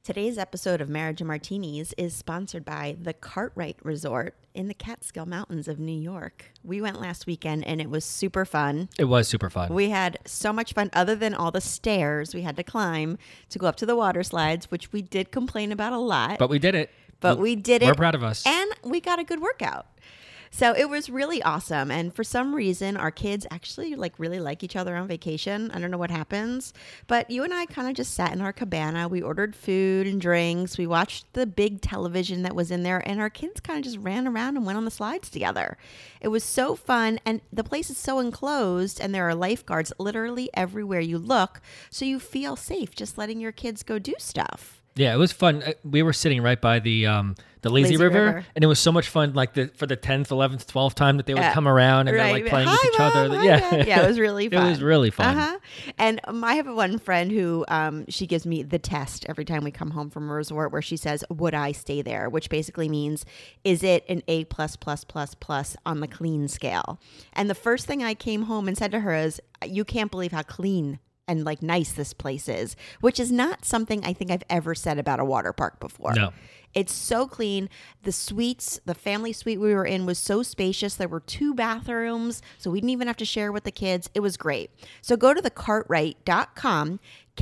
Today's episode of Marriage and Martinis is sponsored by the Cartwright Resort in the Catskill Mountains of New York. We went last weekend and it was super fun. It was super fun. We had so much fun other than all the stairs we had to climb to go up to the water slides, which we did complain about a lot. But we did it. We did it. We're proud of us. And we got a good workout. So it was really awesome. And for some reason, our kids actually really like each other on vacation. I don't know what happens. But you and I kind of just sat in our cabana. We ordered food and drinks. We watched the big television that was in there. And our kids kind of just ran around and went on the slides together. It was so fun. And the place is so enclosed. And there are lifeguards literally everywhere you look. So you feel safe just letting your kids go do stuff. Yeah, it was fun. We were sitting right by the lazy river, and it was so much fun. Like for the 10th, 11th, 12th time that they would come around and they're like playing with each other. Yeah, it was really fun. It was really fun. And I have one friend who she gives me the test every time we come home from a resort, where she says, "Would I stay there?" Which basically means, is it an A+++ on the clean scale? And the first thing I came home and said to her is, "You can't believe how clean and nice this place is," which is not something I think I've ever said about a water park before. No. It's so clean. The suites, the family suite we were in was so spacious. There were 2 bathrooms, so we didn't even have to share with the kids. It was great. So go to thecartwright.com,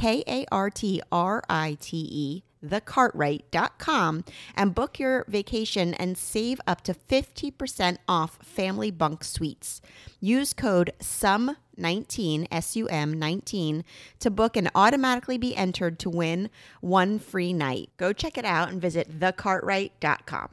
Kartrite, thecartwright.com, and book your vacation and save up to 50% off family bunk suites. Use code SUM19, SUM19, to book and automatically be entered to win 1 free night. Go check it out and visit thecartwright.com.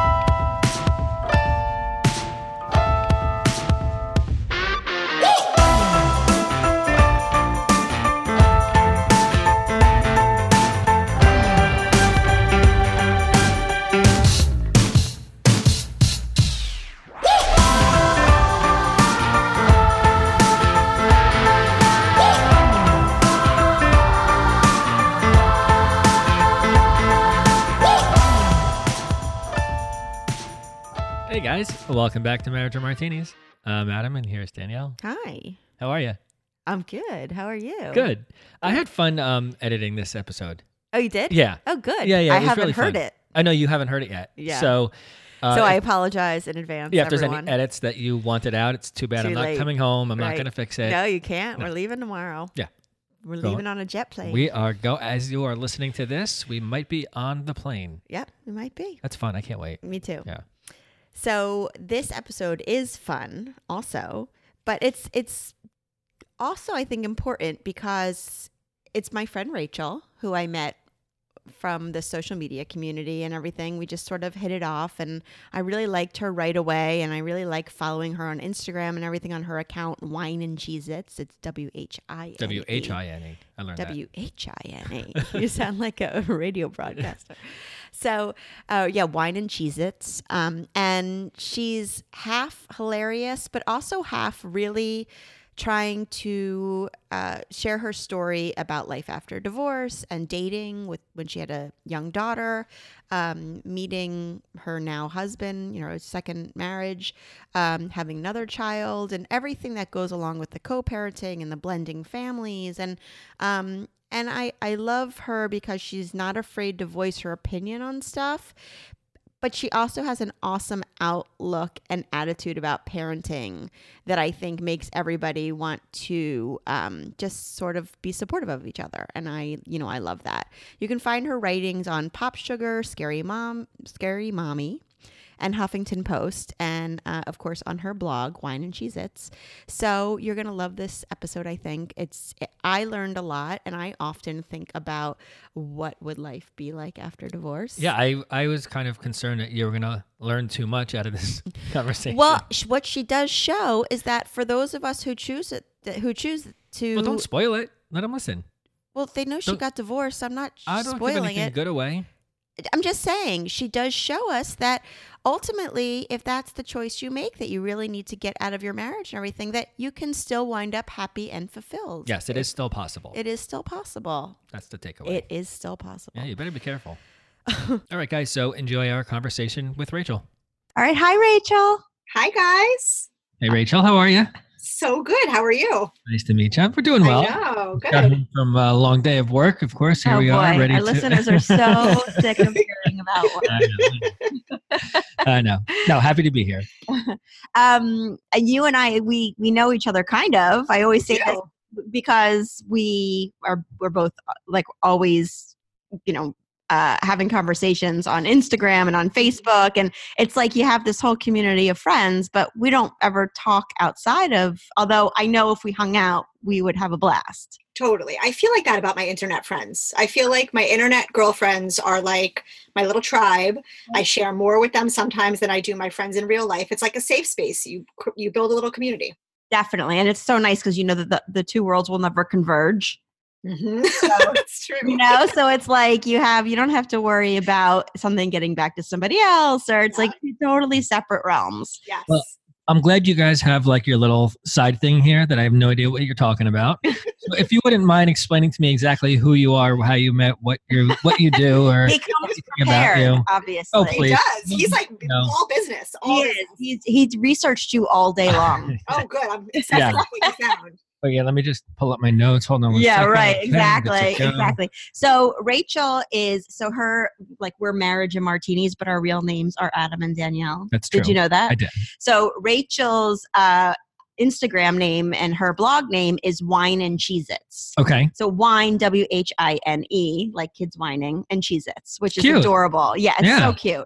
Hey guys, welcome back to Marriage and Martinis. I'm Adam, and here's Danielle. Hi. How are you? I'm good. How are you? Good. I had fun editing this episode. Oh, you did? Yeah. Oh, good. Yeah. I it was haven't really heard fun. it. I know you haven't heard it yet. Yeah. So I apologize in advance. Yeah, if there's everyone. any edits that you wanted out, it's too bad. Too I'm not late. coming home. I'm not Right. going to fix it. No, you can't. No. We're leaving tomorrow. Yeah. We're leaving on a jet plane. We are as you are listening to this, we might be on the plane. Yep, we might be. That's fun. I can't wait. Me too. Yeah. So this episode is fun also, but it's also, I think, important because it's my friend Rachel, who I met from the social media community and everything. We just sort of hit it off, and I really liked her right away, and I really like following her on Instagram and everything on her account, Wine and Cheez-Its. It's WHINE. WHINE. I learned that. WHINE. You sound like a radio broadcaster. So, Wine and Cheez-Its. And she's half hilarious, but also half really trying to share her story about life after divorce and dating when she had a young daughter, meeting her now husband, second marriage, having another child, and everything that goes along with the co-parenting and the blending families. And I love her because she's not afraid to voice her opinion on stuff. But she also has an awesome outlook and attitude about parenting that I think makes everybody want to just sort of be supportive of each other. And I love that. You can find her writings on Pop Sugar, Scary Mommy, and Huffington Post, and of course on her blog, Wine and Cheez-Its. So you're going to love this episode, I think. I learned a lot, and I often think about what would life be like after divorce. Yeah, I was kind of concerned that you were going to learn too much out of this conversation. Well, what she does show is that for those of us who choose to... Well, don't spoil it. Let them listen. Well, they know she got divorced. I'm not I don't spoiling give anything it. good away. I'm just saying she does show us that ultimately, if that's the choice you make, that you really need to get out of your marriage and everything, that you can still wind up happy and fulfilled. Yes, it is still possible. It is still possible. That's the takeaway. It is still possible. Yeah, you better be careful. All right, guys. So enjoy our conversation with Rachel. All right. Hi, Rachel. Hi, guys. Hey, Rachel. How are you? So good. How are you? Nice to meet you. We're doing well. I know. Good. Got home from a long day of work, of course. Here we are. Ready Our listeners are so sick of hearing about work. I know. No, happy to be here. You and I, we know each other kind of. I always say this because we're both like always, having conversations on Instagram and on Facebook. And it's like you have this whole community of friends, but we don't ever talk outside of, although I know if we hung out, we would have a blast. Totally. I feel like that about my internet friends. I feel like my internet girlfriends are like my little tribe. I share more with them sometimes than I do my friends in real life. It's like a safe space. You build a little community. Definitely. And it's so nice because you know that the two worlds will never converge. Mm-hmm. So, that's true. So it's like you don't have to worry about something getting back to somebody else, or it's like totally separate realms. Yes. Well, I'm glad you guys have like your little side thing here that I have no idea what you're talking about. So if you wouldn't mind explaining to me exactly who you are, how you met, what you do, or he comes prepared, about you. Obviously. Oh, please. He does. He's like all business. He's researched you all day long. Oh, good. I'm excited what you found. Oh yeah, let me just pull up my notes. Hold on one second. Right. Exactly. So Rachel we're Marriage and Martinis, but our real names are Adam and Danielle. That's true. Did you know that? I did. So Rachel's Instagram name and her blog name is Wine and Cheez-Its. Okay. So wine, WHINE, like kids whining, and Cheez-Its, which is adorable. Yeah, it's so cute.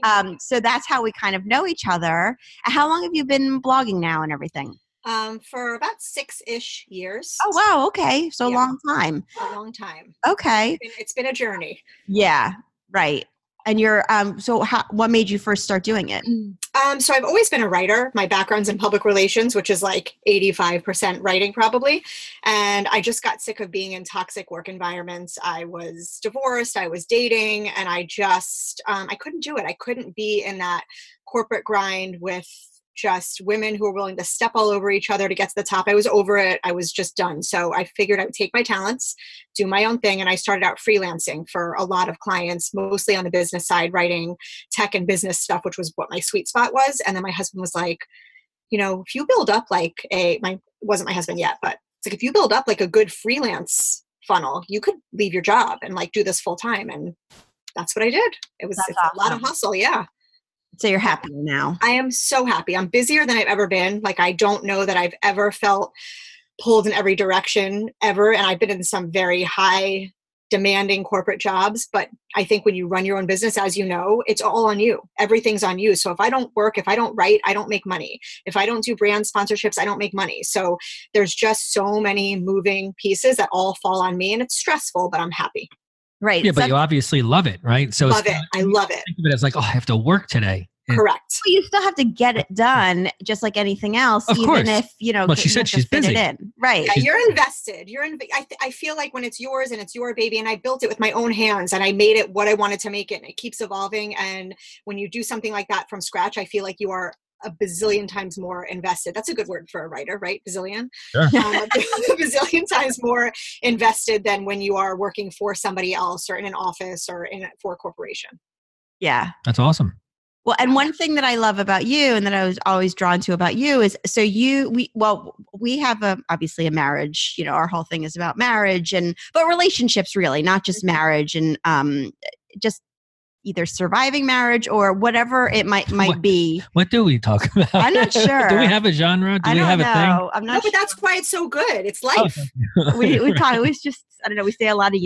So that's how we kind of know each other. How long have you been blogging now and everything? For about 6-ish years. Oh, wow. Okay. So a long time. A long time. Okay. It's been a journey. Yeah. Right. And you're, what made you first start doing it? So I've always been a writer. My background's in public relations, which is like 85% writing probably. And I just got sick of being in toxic work environments. I was divorced, I was dating, and I just, I couldn't do it. I couldn't be in that corporate grind with just women who were willing to step all over each other to get to the top. I was over it. I was just done. So I figured I would take my talents, do my own thing. And I started out freelancing for a lot of clients, mostly on the business side, writing tech and business stuff, which was what my sweet spot was. And then my husband was like, if you build up like wasn't my husband yet, but it's like, if you build up like a good freelance funnel, you could leave your job and like do this full time. And that's what I did. It's awesome. A lot of hustle. Yeah. So you're happier now. I am so happy. I'm busier than I've ever been. Like, I don't know that I've ever felt pulled in every direction ever. And I've been in some very high demanding corporate jobs. But I think when you run your own business, as you know, it's all on you. Everything's on you. So if I don't work, if I don't write, I don't make money. If I don't do brand sponsorships, I don't make money. So there's just so many moving pieces that all fall on me. And it's stressful, but I'm happy. Right. Yeah, but you obviously love it, right? So love it. I love it. Think of it as like, I have to work today. Correct. Well, you still have to get it done, just like anything else. Of course. Even if Well, she said she's busy. Right. Yeah, you're invested. I feel like when it's yours and it's your baby, and I built it with my own hands, and I made it what I wanted to make it, and it keeps evolving. And when you do something like that from scratch, I feel like you are a bazillion times more invested. That's a good word for a writer, right? Bazillion. Sure. A bazillion times more invested than when you are working for somebody else or in an office or for a corporation. Yeah. That's awesome. Well, and one thing that I love about you and that I was always drawn to about you is, so we have obviously a marriage, our whole thing is about marriage but relationships really, not just marriage, and just either surviving marriage or whatever it might be. What do we talk about? I'm not sure. Do we have a genre? Do we have a thing? I'm not sure. But that's why it's so good. It's life. We talk. We just, I don't know. We say a lot of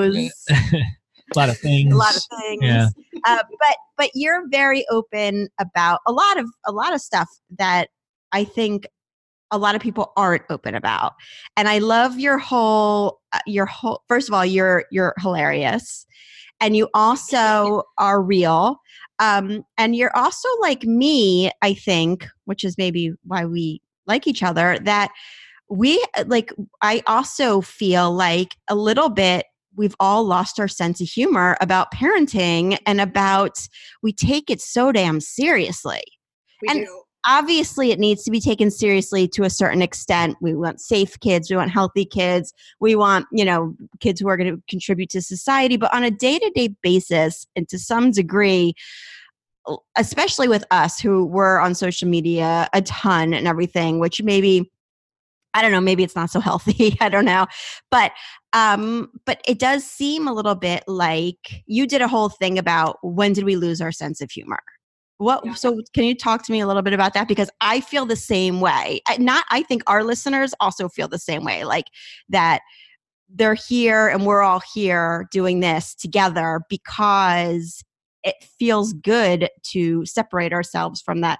a lot of things. Yeah. But you're very open about a lot of stuff that I think a lot of people aren't open about. And I love your whole first of all, you're hilarious. And you also are real. And you're also like me, I think, which is maybe why we like each other, that I also feel like a little bit we've all lost our sense of humor about parenting and we take it so damn seriously. We do. Obviously, it needs to be taken seriously to a certain extent. We want safe kids. We want healthy kids. We want, kids who are going to contribute to society. But on a day-to-day basis, and to some degree, especially with us who were on social media a ton and everything, which maybe I don't know, maybe it's not so healthy. I don't know. But it does seem a little bit like you did a whole thing about when did we lose our sense of humor? Yeah. So can you talk to me a little bit about that? Because I feel the same way. I think our listeners also feel the same way, like that they're here and we're all here doing this together because it feels good to separate ourselves from that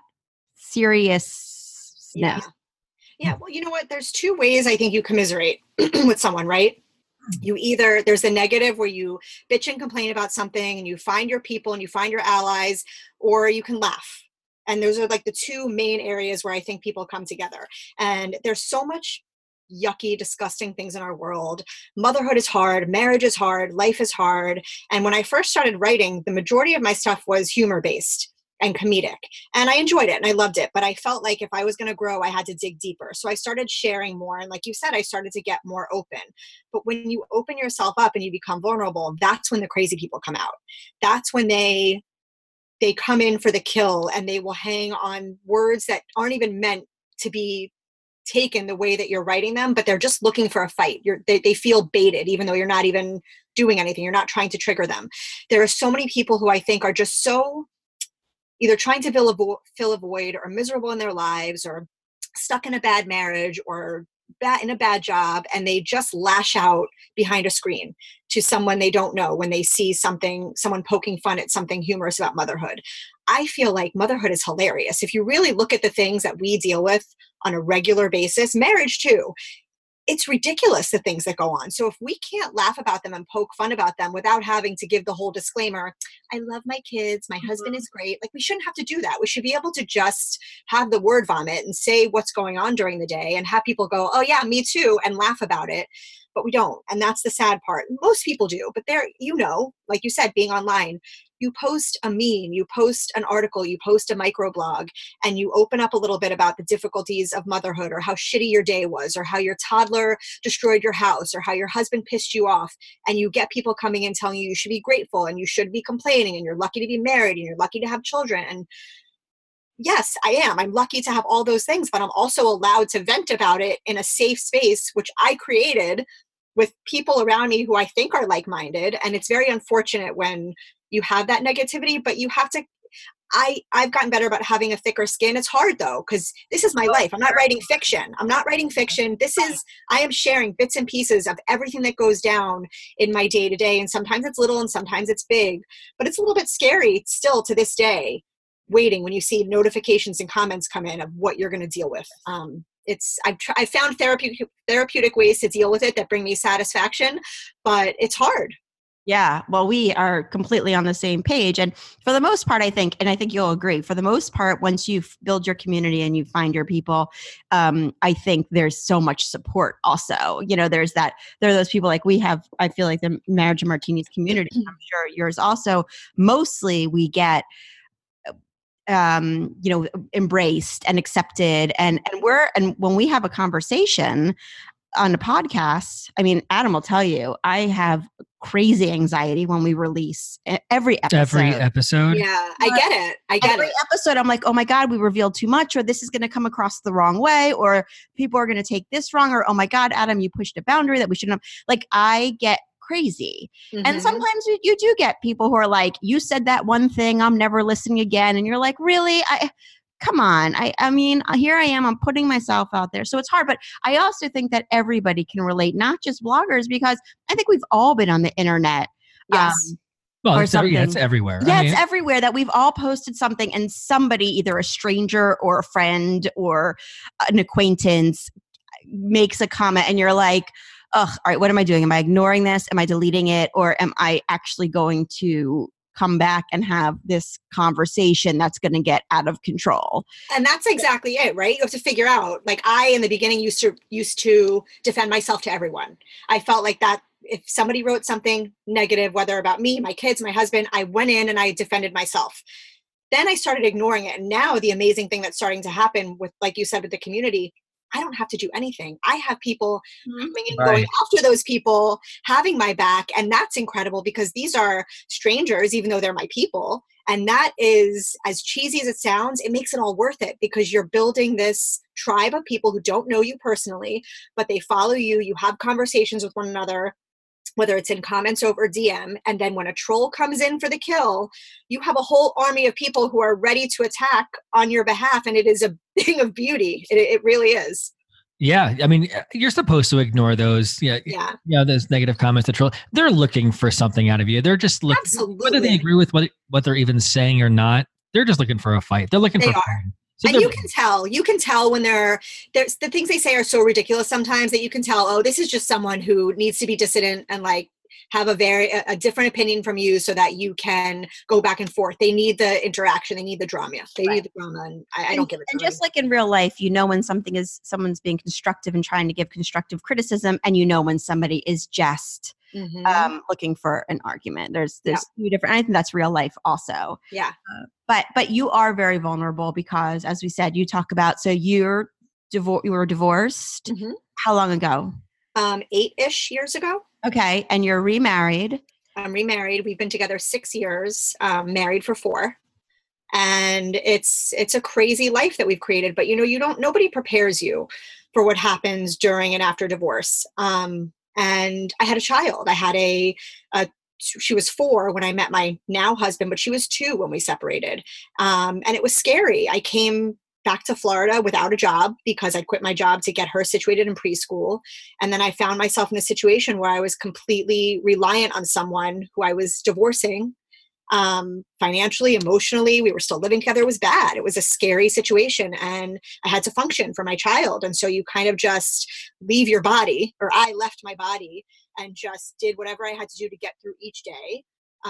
seriousness. Yeah. Yeah. Well, you know what? There's two ways I think you commiserate with someone, right? There's the negative where you bitch and complain about something and you find your people and you find your allies, or you can laugh. And those are like the two main areas where I think people come together. And there's so much yucky, disgusting things in our world. Motherhood is hard, marriage is hard, life is hard. And when I first started writing, the majority of my stuff was humor based and comedic. And I enjoyed it and I loved it. But I felt like if I was going to grow, I had to dig deeper. So I started sharing more. And like you said, I started to get more open. But when you open yourself up and you become vulnerable, that's when the crazy people come out. That's when they come in for the kill, and they will hang on words that aren't even meant to be taken the way that you're writing them, but they're just looking for a fight. They feel baited, even though you're not even doing anything. You're not trying to trigger them. There are so many people who I think are just so either trying to fill a void, or miserable in their lives, or stuck in a bad marriage, or in a bad job, and they just lash out behind a screen to someone they don't know when they see someone poking fun at something humorous about motherhood. I feel like motherhood is hilarious. If you really look at the things that we deal with on a regular basis, marriage too, it's ridiculous, the things that go on. So if we can't laugh about them and poke fun about them without having to give the whole disclaimer, I love my kids, my husband is great, like we shouldn't have to do that. We should be able to just have the word vomit and say what's going on during the day and have people go, oh yeah, me too, and laugh about it. But we don't. And that's the sad part. Most people do. But there, like you said, being online, you post a meme, you post an article, you post a microblog, and you open up a little bit about the difficulties of motherhood, or how shitty your day was, or how your toddler destroyed your house, or how your husband pissed you off. And you get people coming in telling you should be grateful and you should be complaining and you're lucky to be married and you're lucky to have children. And yes, I am. I'm lucky to have all those things, but I'm also allowed to vent about it in a safe space, which I created with people around me who I think are like-minded. And it's very unfortunate when you have that negativity, but you have to, I've gotten better about having a thicker skin. It's hard though, because this is my life. I'm not writing fiction. I am sharing bits and pieces of everything that goes down in my day to day. And sometimes it's little and sometimes it's big, but it's a little bit scary still to this day, waiting when you see notifications and comments come in of what you're going to deal with. I've found therapeutic ways to deal with it that bring me satisfaction, but it's hard. Yeah, well, we are completely on the same page. And for the most part, I think you'll agree, for the most part, once you build your community and you find your people, I think there's so much support also. There are those people like we have, I feel like the Marriage and Martinis community, I'm sure yours also, mostly we get embraced and accepted, and when we have a conversation on a podcast, I mean, Adam will tell you, I have crazy anxiety when we release every episode. Yeah, I get it. Every episode, I'm like, oh my God, we revealed too much, or this is going to come across the wrong way, or people are going to take this wrong, or oh my God, Adam, you pushed a boundary that we shouldn't have. Like, I get crazy. Mm-hmm. And sometimes you do get people who are like, you said that one thing, I'm never listening again. And you're like, really? Come on. I mean, here I am, I'm putting myself out there. So it's hard, but I also think that everybody can relate, not just bloggers, because I think we've all been on the internet. Yes. Well, it's everywhere. Yeah, it's everywhere that we've all posted something and somebody, either a stranger or a friend or an acquaintance, makes a comment and you're like, ugh, all right, what am I doing? Am I ignoring this? Am I deleting it? Or am I actually going to come back and have this conversation that's going to get out of control? And that's exactly it, right? You have to figure out, like, I, in the beginning, used to defend myself to everyone. I felt like that if somebody wrote something negative, whether about me, my kids, my husband, I went in and I defended myself. Then I started ignoring it. And now the amazing thing that's starting to happen with, like you said, with the community, I don't have to do anything. I have people coming and Right. going after those people, having my back. And that's incredible because these are strangers, even though they're my people. And that is, as cheesy as it sounds, it makes it all worth it because you're building this tribe of people who don't know you personally, but they follow you. You have conversations with one another, whether it's in comments over DM. And then when a troll comes in for the kill, you have a whole army of people who are ready to attack on your behalf. And it is a thing of beauty. It really is. Yeah, I mean, you're supposed to ignore those. Yeah. Those negative comments. The troll. They're looking for something out of you. They're just looking, Absolutely. whether they agree with what they're even saying or not. They're just looking for a fight. They're looking for fun. So and you can tell when there's the things they say are so ridiculous sometimes that you can tell, oh, this is just someone who needs to be dissident and like have a different opinion from you so that you can go back and forth. They need the interaction. They need the drama. They need the drama. And I don't give it to them. And just like in real life, when someone's being constructive and trying to give constructive criticism, and when somebody is just looking for an argument. There's two different. I think that's real life also. Yeah. But you are very vulnerable because, as we said, you talk about. So you were divorced. Mm-hmm. How long ago? 8-ish years ago. Okay, and you're remarried. I'm remarried. We've been together 6 years. Married for 4. And it's a crazy life that we've created. But nobody prepares you for what happens during and after divorce. And I had a child. I had she was 4 when I met my now husband, but she was 2 when we separated. And it was scary. I came back to Florida without a job because I quit my job to get her situated in preschool. And then I found myself in a situation where I was completely reliant on someone who I was divorcing. Financially, emotionally, we were still living together. It was bad. It was a scary situation and I had to function for my child. And so you kind of just leave your body, or I left my body and just did whatever I had to do to get through each day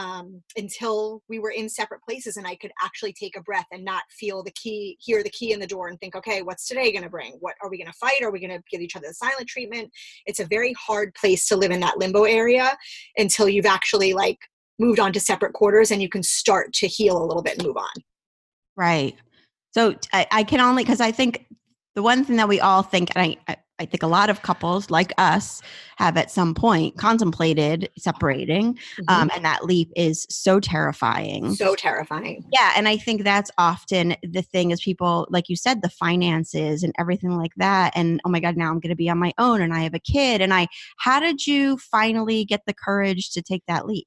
until we were in separate places and I could actually take a breath and not hear the key in the door and think, okay, what's today going to bring? What are we going to fight? Are we going to give each other the silent treatment? It's a very hard place to live in that limbo area until you've actually moved on to separate quarters and you can start to heal a little bit and move on. Right. So I can only, because I think the one thing that we all think, and I think a lot of couples like us have at some point contemplated separating. And that leap is so terrifying. So terrifying. Yeah. And I think that's often the thing is people, like you said, the finances and everything like that. And oh my God, now I'm going to be on my own and I have a kid. And how did you finally get the courage to take that leap?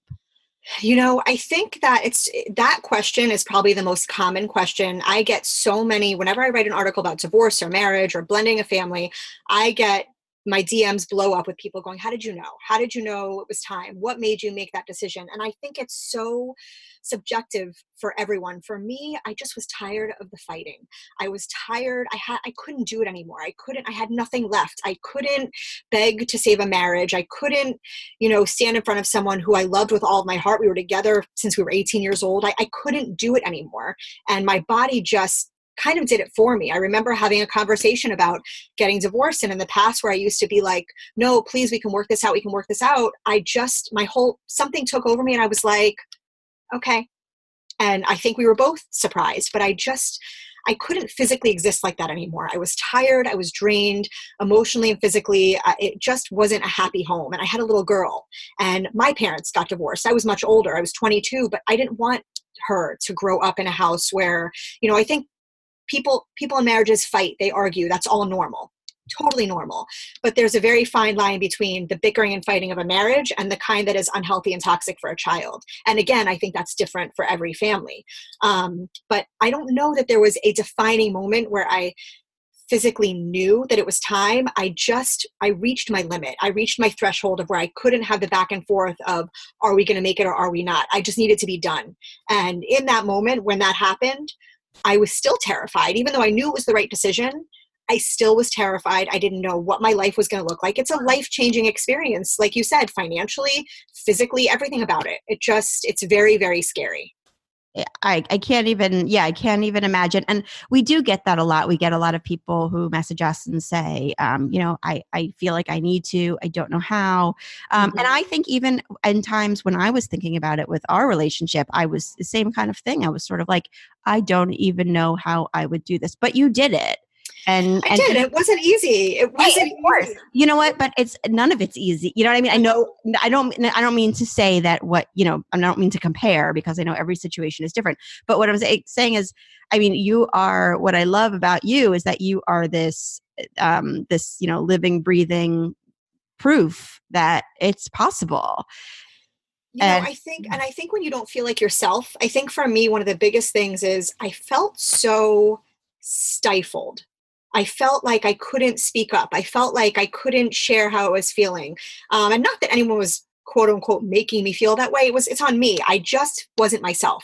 I think that that question is probably the most common question. I get so many, whenever I write an article about divorce or marriage or blending a family, I get my DMs blow up with people going, how did you know? How did you know it was time? What made you make that decision? And I think it's so subjective for everyone. For me, I just was tired of the fighting. I was tired. I couldn't do it anymore. I had nothing left. I couldn't beg to save a marriage. I couldn't, stand in front of someone who I loved with all of my heart. We were together since we were 18 years old. I couldn't do it anymore. And my body just kind of did it for me. I remember having a conversation about getting divorced. And in the past where I used to be like, no, please, we can work this out. We can work this out. Something took over me and I was like, okay. And I think we were both surprised, but I couldn't physically exist like that anymore. I was tired. I was drained emotionally and physically. It just wasn't a happy home. And I had a little girl and my parents got divorced. I was much older. I was 22, but I didn't want her to grow up in a house where, I think people in marriages fight, they argue, that's all normal, totally normal. But there's a very fine line between the bickering and fighting of a marriage and the kind that is unhealthy and toxic for a child. And again, I think that's different for every family. But I don't know that there was a defining moment where I physically knew that it was time. I reached my limit. I reached my threshold of where I couldn't have the back and forth of, are we going to make it or are we not? I just needed to be done. And in that moment when that happened, I was still terrified. Even though I knew it was the right decision, I still was terrified. I didn't know what my life was going to look like. It's a life-changing experience. Like you said, financially, physically, everything about it. It's very, very scary. I can't even imagine. And we do get that a lot. We get a lot of people who message us and say, I feel like I need to, I don't know how. And I think even in times when I was thinking about it with our relationship, I was the same kind of thing. I was sort of like, I don't even know how I would do this, but you did it. I did. It wasn't easy. It wasn't easy. You know what? But none of it's easy. You know what I mean? I know. I don't mean to say that I don't mean to compare, because I know every situation is different. But what I'm saying is, I mean, what I love about you is that you are this living, breathing proof that it's possible. I think when you don't feel like yourself, I think for me, one of the biggest things is I felt so stifled. I felt like I couldn't speak up. I felt like I couldn't share how I was feeling. And not that anyone was quote unquote making me feel that way. It's on me. I just wasn't myself.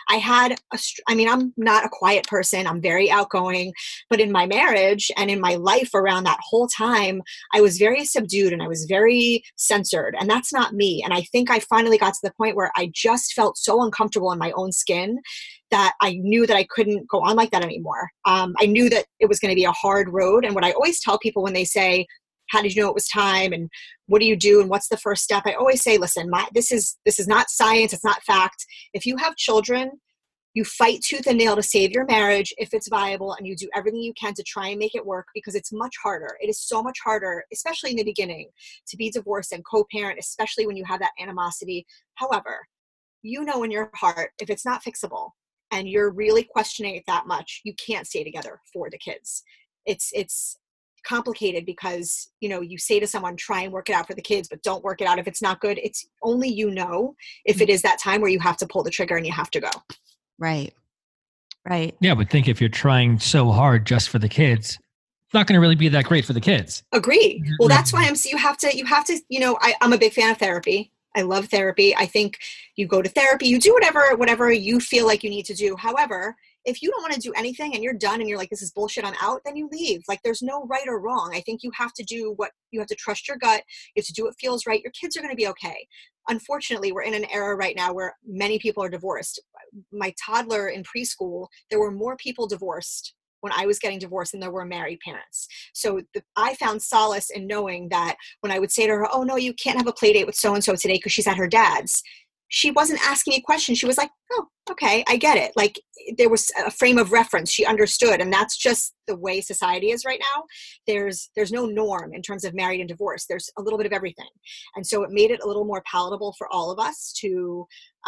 I'm not a quiet person. I'm very outgoing, but in my marriage and in my life around that whole time, I was very subdued and I was very censored, and that's not me. And I think I finally got to the point where I just felt so uncomfortable in my own skin that I knew that I couldn't go on like that anymore. I knew that it was going to be a hard road. And what I always tell people when they say, how did you know it was time? And what do you do? And what's the first step? I always say, listen, this is not science. It's not fact. If you have children, you fight tooth and nail to save your marriage if it's viable, and you do everything you can to try and make it work, because it's much harder. It is so much harder, especially in the beginning, to be divorced and co-parent, especially when you have that animosity. However, you know in your heart, if it's not fixable and you're really questioning it that much, you can't stay together for the kids. It's complicated because, you say to someone, try and work it out for the kids, but don't work it out if it's not good. It's only if it is that time where you have to pull the trigger and you have to go. Right. Yeah, I would think if you're trying so hard just for the kids, it's not going to really be that great for the kids. Agree. Well, that's why you have to, I'm a big fan of therapy. I love therapy. I think you go to therapy, you do whatever you feel like you need to do. However, if you don't want to do anything and you're done and you're like, this is bullshit, I'm out, then you leave. Like, there's no right or wrong. I think you have to do you have to trust your gut. You have to do what feels right. Your kids are going to be okay. Unfortunately, we're in an era right now where many people are divorced. My toddler in preschool, there were more people divorced when I was getting divorced than there were married parents. So I found solace in knowing that when I would say to her, oh no, you can't have a play date with so-and-so today because she's at her dad's, she wasn't asking me questions. She was like, oh, okay, I get it. Like, there was a frame of reference. She understood. And that's just the way society is right now. There's no norm in terms of married and divorced. There's a little bit of everything. And so it made it a little more palatable for all of us to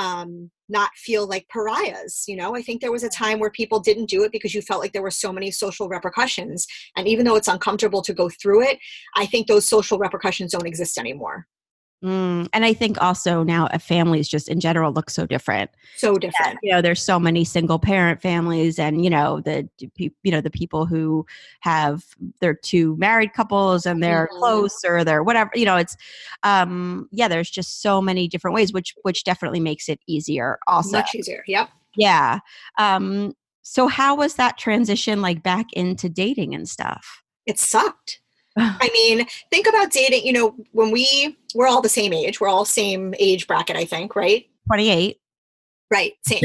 not feel like pariahs. I think there was a time where people didn't do it because you felt like there were so many social repercussions. And even though it's uncomfortable to go through it, I think those social repercussions don't exist anymore. And I think also now families just in general look so different. So different. There's so many single parent families, and the people who have their two married couples and they're close, or they're whatever. It's there's just so many different ways, which definitely makes it easier. Also, much easier. Yep. Yeah. So how was that transition like back into dating and stuff? It sucked. I mean, think about dating, when we're all the same age, we're all same age bracket, I think, right? 28. Right. Same.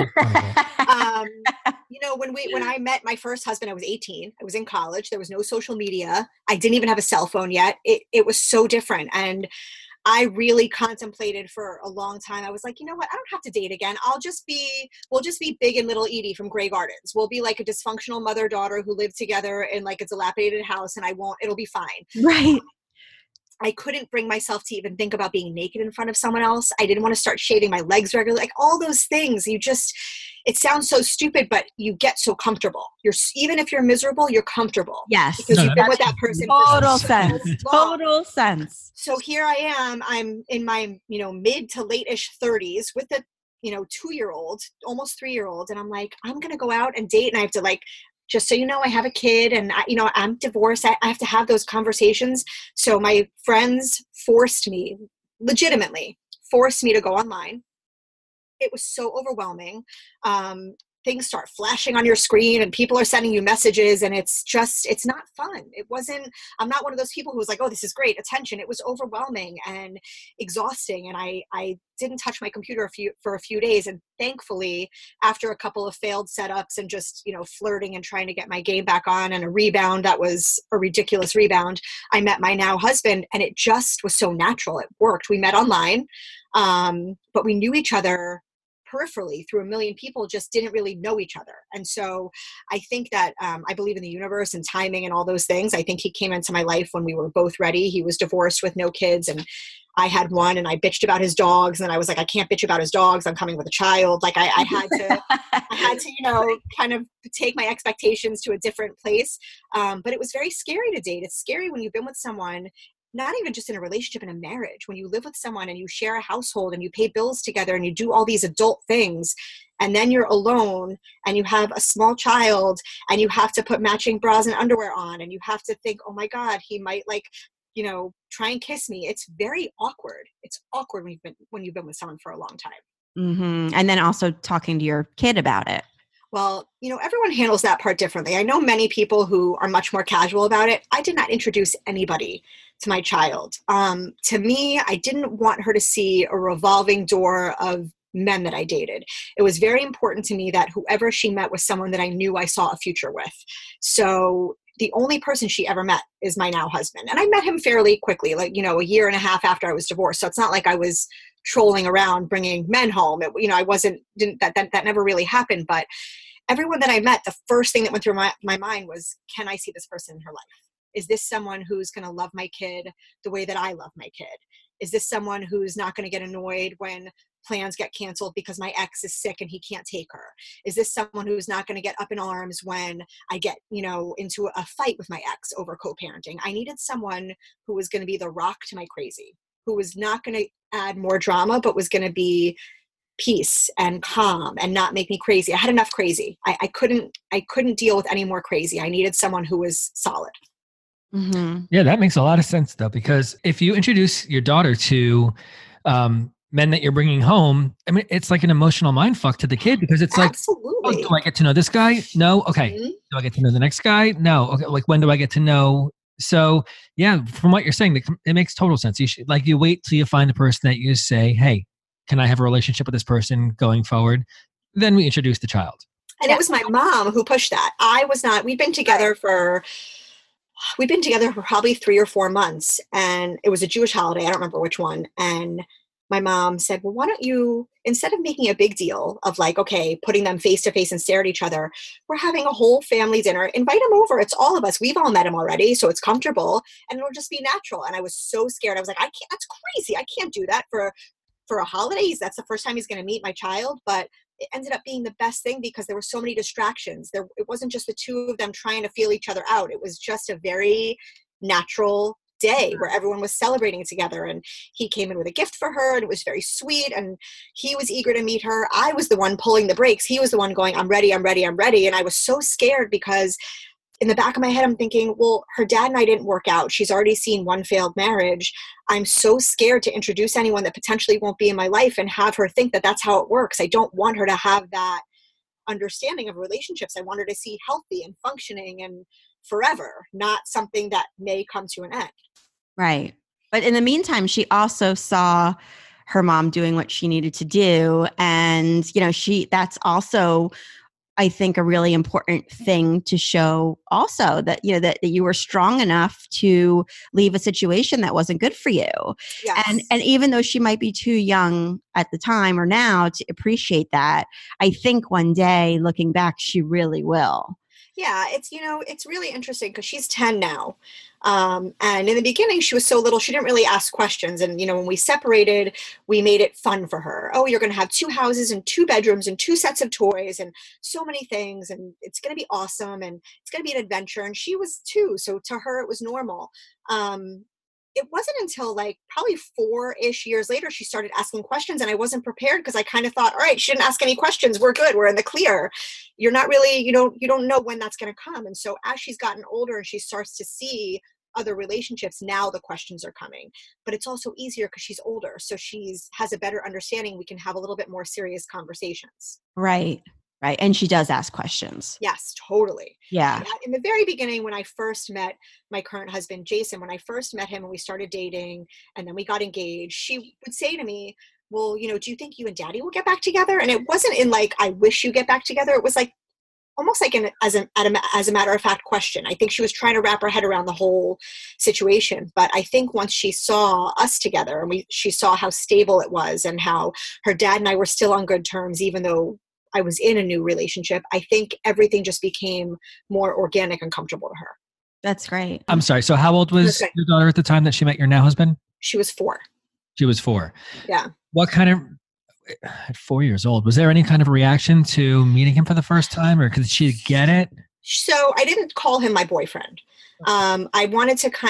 When I met my first husband, I was 18. I was in college. There was no social media. I didn't even have a cell phone yet. It was so different. And I really contemplated for a long time. I was like, you know what? I don't have to date again. we'll just be Big and Little Edie from Grey Gardens. We'll be like a dysfunctional mother-daughter who live together in like a dilapidated house, and it'll be fine. Right. I couldn't bring myself to even think about being naked in front of someone else. I didn't want to start shaving my legs regularly. Like, all those things, it sounds so stupid, but you get so comfortable. Even if you're miserable, you're comfortable. Yes. Because you've been with that person. Total sense. So here I am. I'm in my, mid to late-ish 30s with a, 2-year-old, almost 3-year-old. And I'm like, I'm going to go out and date. And I have to just so you know, I have a kid and I'm divorced. I have to have those conversations. So my friends legitimately forced me to go online. It was so overwhelming. Things start flashing on your screen and people are sending you messages, and it's not fun. I'm not one of those people who was like, oh, this is great attention. It was overwhelming and exhausting. And I didn't touch my computer for a few days. And thankfully, after a couple of failed setups and just, flirting and trying to get my game back on, and a rebound that was a ridiculous rebound, I met my now husband, and it just was so natural. It worked. We met online, but we knew each other peripherally through a million people just didn't really know each other. And so I think that I believe in the universe and timing and all those things. I think he came into my life when we were both ready. He was divorced with no kids, and I had one, and I bitched about his dogs. And I was like, I can't bitch about his dogs. I'm coming with a child. Like I had to, kind of take my expectations to a different place. But it was very scary to date. It's scary when you've been with someone, not even just in a relationship, in a marriage, when you live with someone and you share a household and you pay bills together and you do all these adult things, and then you're alone and you have a small child and you have to put matching bras and underwear on, and you have to think, oh my God, he might try and kiss me. It's very awkward. It's awkward when you've been with someone for a long time. Mm-hmm. And then also talking to your kid about it. Well, everyone handles that part differently. I know many people who are much more casual about it. I did not introduce anybody to my child. To me, I didn't want her to see a revolving door of men that I dated. It was very important to me that whoever she met was someone that I knew I saw a future with. So the only person she ever met is my now husband. And I met him fairly quickly, like, a year and a half after I was divorced. So it's not like I was trolling around bringing men home. That never really happened. But everyone that I met, the first thing that went through my mind was, can I see this person in her life? Is this someone who's going to love my kid the way that I love my kid? Is this someone who's not going to get annoyed when plans get canceled because my ex is sick and he can't take her? Is this someone who's not going to get up in arms when I get, into a fight with my ex over co-parenting? I needed someone who was going to be the rock to my crazy, who was not going to add more drama, but was going to be peace and calm and not make me crazy. I had enough crazy. I couldn't deal with any more crazy. I needed someone who was solid. Mm-hmm. Yeah, that makes a lot of sense though, because if you introduce your daughter to men that you're bringing home, I mean, it's like an emotional mind fuck to the kid, because it's like, oh, do I get to know this guy? No. Okay. Mm-hmm. Do I get to know the next guy? No. Okay. Like, when do I get to know? So yeah, from what you're saying, it makes total sense. You wait till you find the person that you say, hey, can I have a relationship with this person going forward? Then we introduce the child. And it was my mom who pushed that. I was not. We'd been together for probably 3 or 4 months, and it was a Jewish holiday. I don't remember which one. And my mom said, well, why don't you, instead of making a big deal of like, okay, putting them face to face and stare at each other, we're having a whole family dinner, invite them over. It's all of us. We've all met him already. So it's comfortable and it'll just be natural. And I was so scared. I was like, I can't, that's crazy. I can't do that for a holiday. That's the first time he's going to meet my child. But it ended up being the best thing because there were so many distractions. It wasn't just the two of them trying to feel each other out. It was just a very natural day where everyone was celebrating together, and he came in with a gift for her, and it was very sweet, and he was eager to meet her. I was the one pulling the brakes. He was the one going, I'm ready. And I was so scared because in the back of my head, I'm thinking, well, her dad and I didn't work out. She's already seen one failed marriage. I'm so scared to introduce anyone that potentially won't be in my life and have her think that that's how it works. I don't want her to have that understanding of relationships. I want her to see healthy and functioning and forever, not something that may come to an end. Right. But in the meantime, she also saw her mom doing what she needed to do. And, that's also, I think, a really important thing to show also that, that you were strong enough to leave a situation that wasn't good for you. Yes. And even though she might be too young at the time or now to appreciate that, I think one day looking back, she really will. Yeah, it's really interesting because she's 10 now. And in the beginning, she was so little, she didn't really ask questions. And, when we separated, we made it fun for her. Oh, you're going to have 2 houses and 2 bedrooms and 2 sets of toys and so many things. And it's going to be awesome. And it's going to be an adventure. And she was 2. So to her, it was normal. It wasn't until like probably 4-ish years later, she started asking questions, and I wasn't prepared because I kind of thought, all right, she didn't ask any questions. We're good. We're in the clear. You're not really, you don't know when that's going to come. And so as she's gotten older and she starts to see other relationships, now the questions are coming, but it's also easier because she's older. So has a better understanding. We can have a little bit more serious conversations. Right. Right. And she does ask questions. Yes, totally. Yeah. In the very beginning, when I first met my current husband, Jason, when I first met him and we started dating and then we got engaged, she would say to me, well, do you think you and daddy will get back together? And it wasn't in like, I wish you get back together. It was like, almost like as a matter of fact question. I think she was trying to wrap her head around the whole situation. But I think once she saw us together and she saw how stable it was and how her dad and I were still on good terms, even though I was in a new relationship, I think everything just became more organic and comfortable to her. That's great. I'm sorry. So how old was your daughter at the time that she met your now husband? She was 4. She was 4. Yeah. What kind of, at 4 years old, was there any kind of reaction to meeting him for the first time, or could she get it? So I didn't call him my boyfriend. I wanted to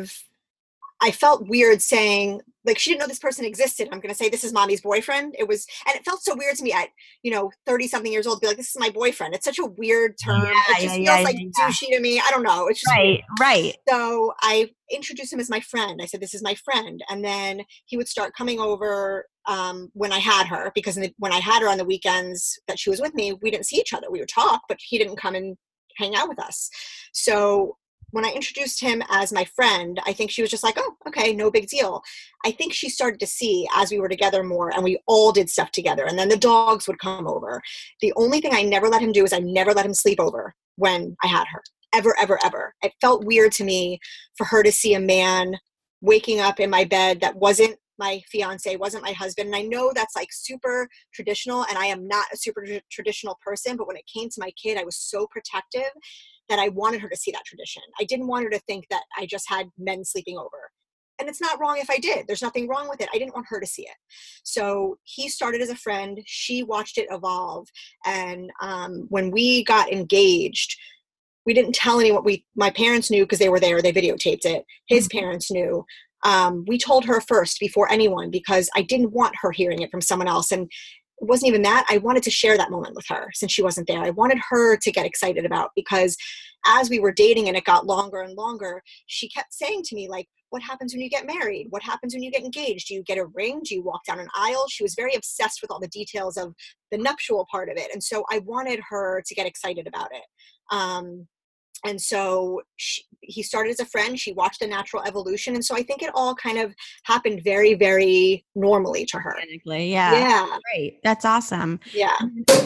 I felt weird saying, like, she didn't know this person existed. I'm going to say, this is mommy's boyfriend. And it felt so weird to me at, 30 something years old, to be like, this is my boyfriend. It's such a weird term. It just feels like douchey to me. I don't know. It's just right. So I introduced him as my friend. I said, this is my friend. And then he would start coming over when I had her, because when I had her on the weekends that she was with me, we didn't see each other. We would talk, but he didn't come and hang out with us. So when I introduced him as my friend, I think she was just like, oh, okay, no big deal. I think she started to see as we were together more, and we all did stuff together. And then the dogs would come over. The only thing I never let him do is I never let him sleep over when I had her. Ever, ever, ever. It felt weird to me for her to see a man waking up in my bed that wasn't my fiance, wasn't my husband. And I know that's like super traditional, and I am not a super traditional person, but when it came to my kid, I was so protective that I wanted her to see that tradition. I didn't want her to think that I just had men sleeping over. And it's not wrong if I did. There's nothing wrong with it. I didn't want her to see it. So he started as a friend. She watched it evolve. And when we got engaged, we didn't tell anyone. My parents knew because they were there. They videotaped it. His parents knew. We told her first before anyone, because I didn't want her hearing it from someone else. And it wasn't even that. I wanted to share that moment with her since she wasn't there. I wanted her to get excited about, because as we were dating and it got longer and longer, she kept saying to me, like, what happens when you get married? What happens when you get engaged? Do you get a ring? Do you walk down an aisle? She was very obsessed with all the details of the nuptial part of it. And so I wanted her to get excited about it. And so he started as a friend. She watched the natural evolution. And so I think it all kind of happened very, very normally to her. Organically, yeah. Yeah. Great. That's awesome. Yeah.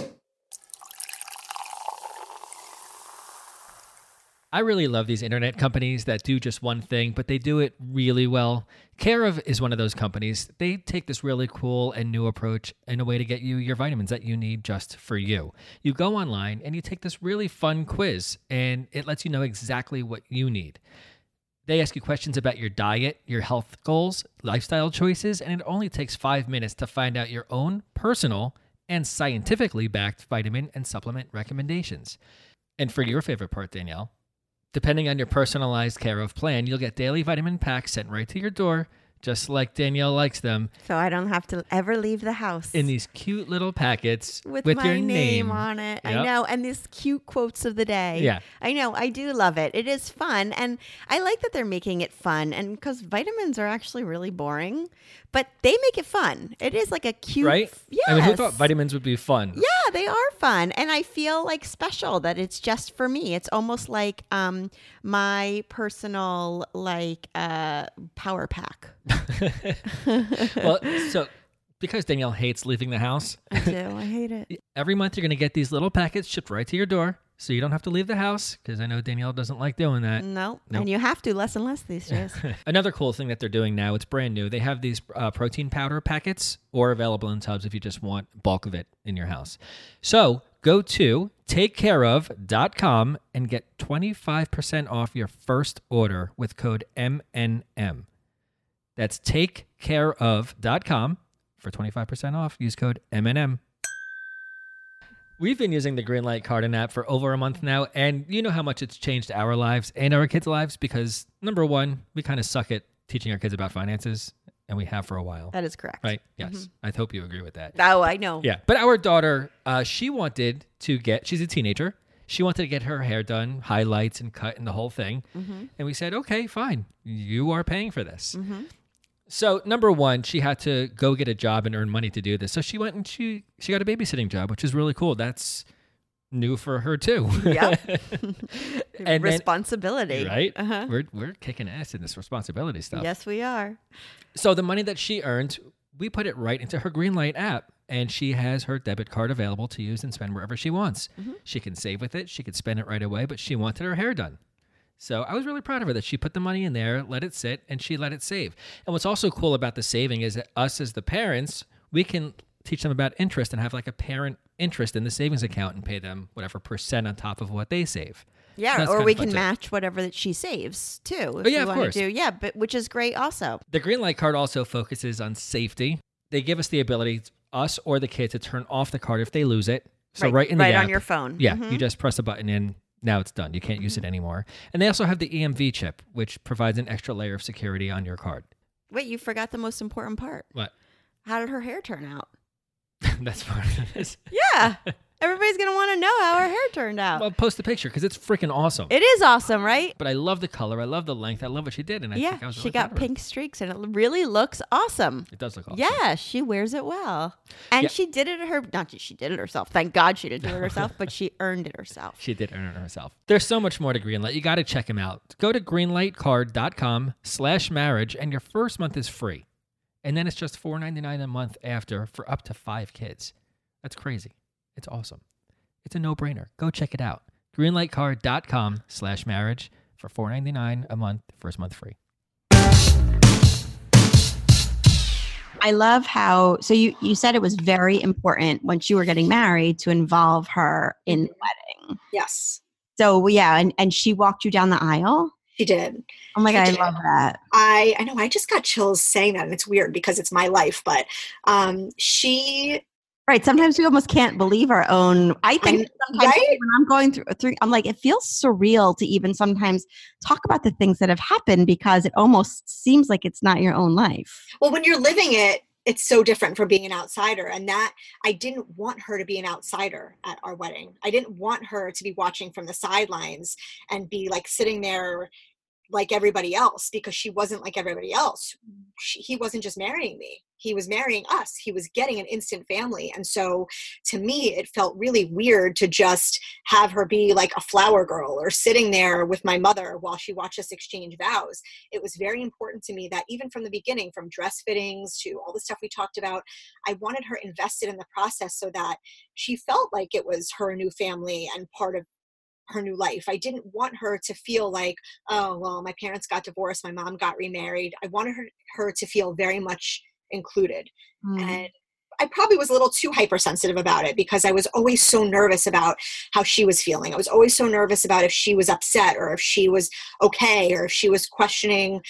I really love these internet companies that do just one thing, but they do it really well. Care of is one of those companies. They take this really cool and new approach in a way to get you your vitamins that you need just for you. You go online and you take this really fun quiz, and it lets you know exactly what you need. They ask you questions about your diet, your health goals, lifestyle choices, and it only takes 5 minutes to find out your own personal and scientifically backed vitamin and supplement recommendations. And for your favorite part, Danielle, depending on your personalized Care of plan, you'll get daily vitamin packs sent right to your door, just like Danielle likes them. So I don't have to ever leave the house. In these cute little packets with my your name on it. Yep. I know. And these cute quotes of the day. Yeah. I know. I do love it. It is fun. And I like that they're making it fun. And because vitamins are actually really boring, but they make it fun. It is like a cute. Right? Yes. I mean, who thought vitamins would be fun? Yeah, they are fun. And I feel like special that it's just for me. It's almost like my personal power pack. Well, so because Danielle hates leaving the house, I do. I hate it. every month you're going to get these little packets shipped right to your door, so you don't have to leave the house, because I know Danielle doesn't like doing that. Nope. Nope. And you have to less and less these days. Another cool thing that they're doing now, it's brand new. They have these protein powder packets, or available in tubs if you just want bulk of it in your house. So go to takecareof.com and get 25% off your first order with code MNM. That's takecareof.com for 25% off. Use code MNM. We've been using the Greenlight Cardin app for over a month now, and you know how much it's changed our lives and our kids' lives, because number one, we kind of suck at teaching our kids about finances, and we have for a while. That is correct. Right? Yes. I hope you agree with that. Oh, I know. Yeah. But our daughter, she's a teenager. She wanted to get her hair done, highlights and cut and the whole thing. Mm-hmm. And we said, okay, fine. You are paying for this. Mm-hmm. So number one, she had to go get a job and earn money to do this. So she went and she got a babysitting job, which is really cool. That's new for her too. Yep. And responsibility. Right? Uh-huh. We're kicking ass in this responsibility stuff. Yes, we are. So the money that she earned, we put it right into her Greenlight app. and she has her debit card available to use and spend wherever she wants. She can save with it. She could spend it right away, but she wanted her hair done. So I was really proud of her that she put the money in there, let it sit, and she let it save. And what's also cool about the saving is that us as the parents, we can teach them about interest and have like a parent interest in the savings account and pay them whatever percent on top of what they save. Yeah, So that's or kind we of fun can too. match whatever that she saves too. If Oh, yeah, we of wanna course. Yeah, but which is great also. The Greenlight card also focuses on safety. They give us the ability, us or the kid, to turn off the card if they lose it. So right in the right app, on your phone. Yeah, Mhm. you just press a button in. Now it's done. You can't use it anymore. And they also have the EMV chip, which provides an extra layer of security on your card. Wait, you forgot the most important part. What? How did her hair turn out? That's part of this. Yeah. Everybody's going to want to know how her hair turned out. Well, post the picture because it's freaking awesome. It is awesome, right? But I love the color. I love the length. I love what she did. And I think I Yeah, was she really got proud of her. pink streaks and it really looks awesome. It does look awesome. Yeah, she wears it well. And Yeah. she did it not that she did it herself. Thank God she didn't do it herself, but she earned it herself. She did earn it herself. There's so much more to Greenlight. You got to check them out. Go to greenlightcard.com/marriage and your first month is free. And then it's just $4.99 a month after for up to 5 kids. That's crazy. It's awesome. It's a no-brainer. Go check it out. greenlightcard.com/marriage for $4.99 a month, first month free. I love how, so you said it was very important once you were getting married to involve her in the wedding. Yes, So yeah, and she walked you down the aisle. she did. Oh my She God, I did. love that. I know I just got chills saying that, and it's weird because it's my life, but she Right. Sometimes we almost can't believe our own. I think sometimes right? when I'm going through, I'm like, it feels surreal to even sometimes talk about the things that have happened because it almost seems like it's not your own life. Well, when you're living it, it's so different from being an outsider. And that I didn't want her to be an outsider at our wedding. I didn't want her to be watching from the sidelines and be like sitting there like everybody else, because she wasn't like everybody else. He wasn't just marrying me. He was marrying us. He was getting an instant family. And so to me, it felt really weird to just have her be like a flower girl or sitting there with my mother while she watched us exchange vows. It was very important to me that even from the beginning, from dress fittings to all the stuff we talked about, I wanted her invested in the process so that she felt like it was her new family and part of her new life. I didn't want her to feel like, oh, well, my parents got divorced, my mom got remarried. I wanted her to feel very much included. And I probably was a little too hypersensitive about it because I was always so nervous about how she was feeling. I was always so nervous about if she was upset or if she was okay or if she was questioning,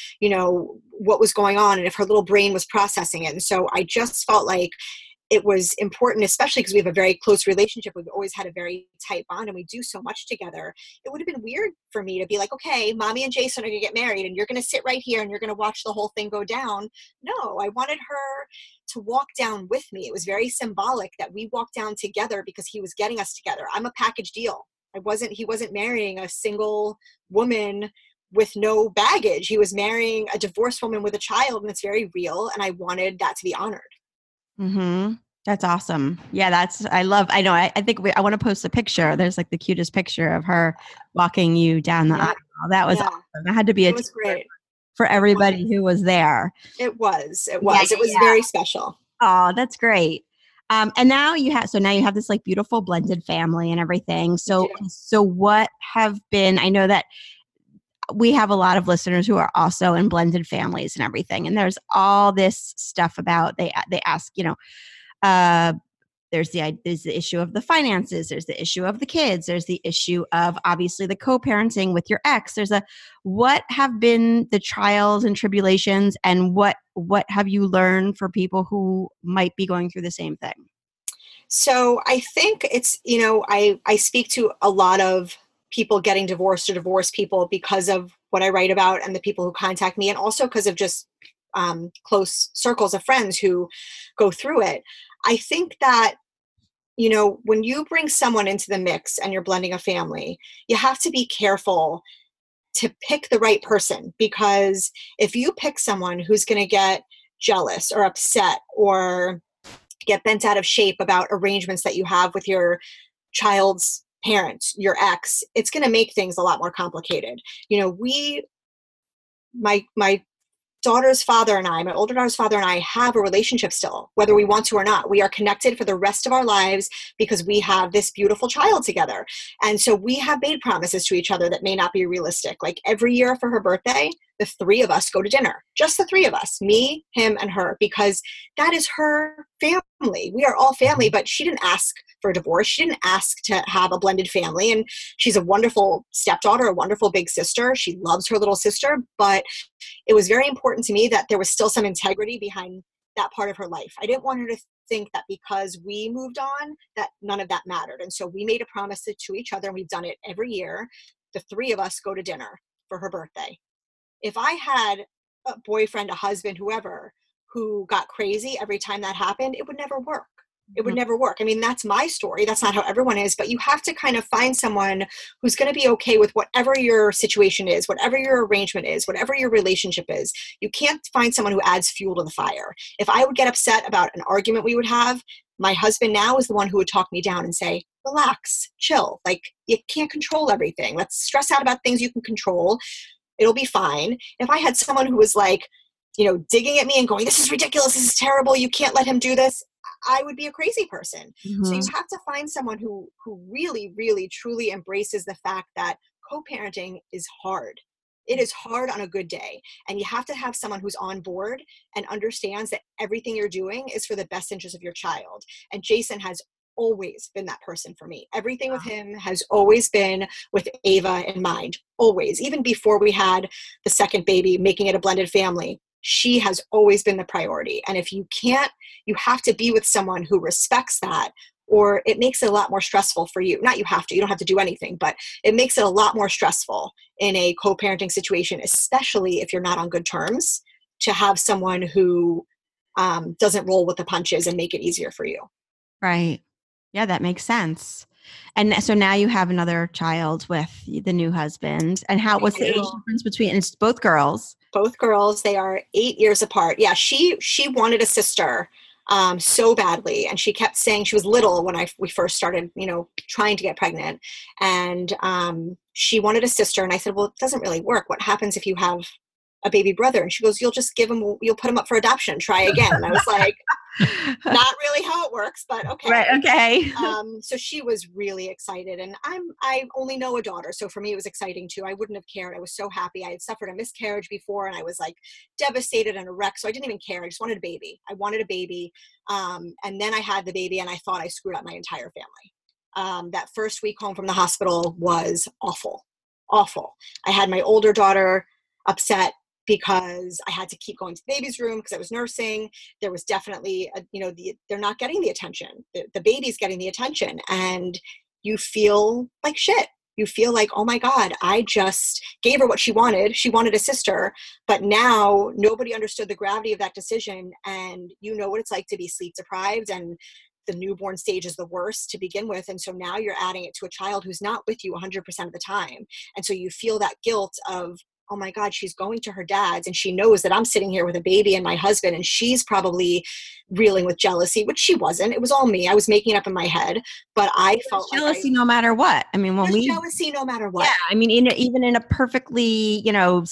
what was going on and if her little brain was processing it. And so I just felt like it was important, especially because we have a very close relationship. We've always had a very tight bond and we do so much together. It would have been weird for me to be like, okay, mommy and Jason are going to get married and you're going to sit right here and you're going to watch the whole thing go down. No, I wanted her to walk down with me. It was very symbolic that we walked down together because he was getting us together. I'm a package deal. He wasn't marrying a single woman with no baggage. He was marrying a divorced woman with a child, and it's very real. And I wanted that to be honored. Mm-hmm. That's awesome. Yeah, I think I want to post a picture. There's like the cutest picture of her walking you down the aisle. That was awesome. That had to be it was great for everybody who was there. It was. It Yeah, was very special. Oh, that's great. And now you have this like beautiful blended family and everything. So what have been, I know that we have a lot of listeners who are also in blended families and everything. And there's all this stuff about, they ask, there's the issue of the finances. There's the issue of the kids. There's the issue of obviously the co-parenting with your ex. What have been the trials and tribulations and what have you learned for people who might be going through the same thing? So I think it's, I speak to a lot of people getting divorced or divorced people because of what I write about and the people who contact me, and also because of just close circles of friends who go through it. I think that, when you bring someone into the mix and you're blending a family, you have to be careful to pick the right person, because if you pick someone who's going to get jealous or upset or get bent out of shape about arrangements that you have with your child's parents, your ex, it's going to make things a lot more complicated. My daughter's father and I, my older daughter's father and I, have a relationship still, whether we want to or not. We are connected for the rest of our lives because we have this beautiful child together. And so we have made promises to each other that may not be realistic. Like every year for her birthday, the three of us go to dinner, just the three of us, me, him, and her, because that is her family. We are all family, but she didn't ask for a divorce. She didn't ask to have a blended family. And she's a wonderful stepdaughter, a wonderful big sister. She loves her little sister, but it was very important to me that there was still some integrity behind that part of her life. I didn't want her to think that because we moved on, that none of that mattered. And so we made a promise to each other, and we've done it every year. The three of us go to dinner for her birthday. If I had a boyfriend, a husband, whoever, who got crazy every time that happened, it would never work. It would never work. I mean, that's my story. That's not how everyone is, but you have to kind of find someone who's going to be okay with whatever your situation is, whatever your arrangement is, whatever your relationship is. You can't find someone who adds fuel to the fire. If I would get upset about an argument we would have, my husband now is the one who would talk me down and say, relax, chill. Like, you can't control everything. Let's stress out about things you can control. It'll be fine. If I had someone who was like, digging at me and going, this is ridiculous, this is terrible, you can't let him do this, I would be a crazy person. Mm-hmm. So you have to find someone who really, really, truly embraces the fact that co-parenting is hard. It is hard on a good day. And you have to have someone who's on board and understands that everything you're doing is for the best interest of your child. And Jason has always been that person for me. Everything with him has always been with Ava in mind. Always. Even before we had the second baby, making it a blended family, she has always been the priority. And if you can't, you have to be with someone who respects that, or it makes it a lot more stressful for you. Not you have to, you don't have to do anything, but it makes it a lot more stressful in a co-parenting situation, especially if you're not on good terms, to have someone who doesn't roll with the punches and make it easier for you. Right. Yeah, that makes sense. And so now you have another child with the new husband. And what's the age difference between, and it's both girls? Both girls. They are 8 years apart. Yeah, she wanted a sister so badly. And she kept saying, she was little when we first started, trying to get pregnant. And she wanted a sister. And I said, well, it doesn't really work. What happens if you have a baby brother? And she goes, you'll put him up for adoption, try again. And I was like, not really how it works, but okay. Right, okay. So she was really excited, and I only know a daughter, so for me it was exciting too. I wouldn't have cared. I was so happy. I had suffered a miscarriage before, and I was like devastated and a wreck, so I didn't even care. I just wanted a baby. I wanted a baby, and then I had the baby, and I thought I screwed up my entire family. That first week home from the hospital was awful. I had my older daughter upset because I had to keep going to the baby's room because I was nursing. There was definitely, they're not getting the attention. The baby's getting the attention, and you feel like shit. You feel like, oh my God, I just gave her what she wanted. She wanted a sister, but now nobody understood the gravity of that decision. And you know what it's like to be sleep deprived, and the newborn stage is the worst to begin with. And so now you're adding it to a child who's not with you 100% of the time. And so you feel that guilt of, oh my God, she's going to her dad's and she knows that I'm sitting here with a baby and my husband, and she's probably reeling with jealousy, which she wasn't. It was all me. I was making it up in my head, but I felt jealousy no matter what. I mean, jealousy no matter what. Yeah, I mean, even in a perfectly,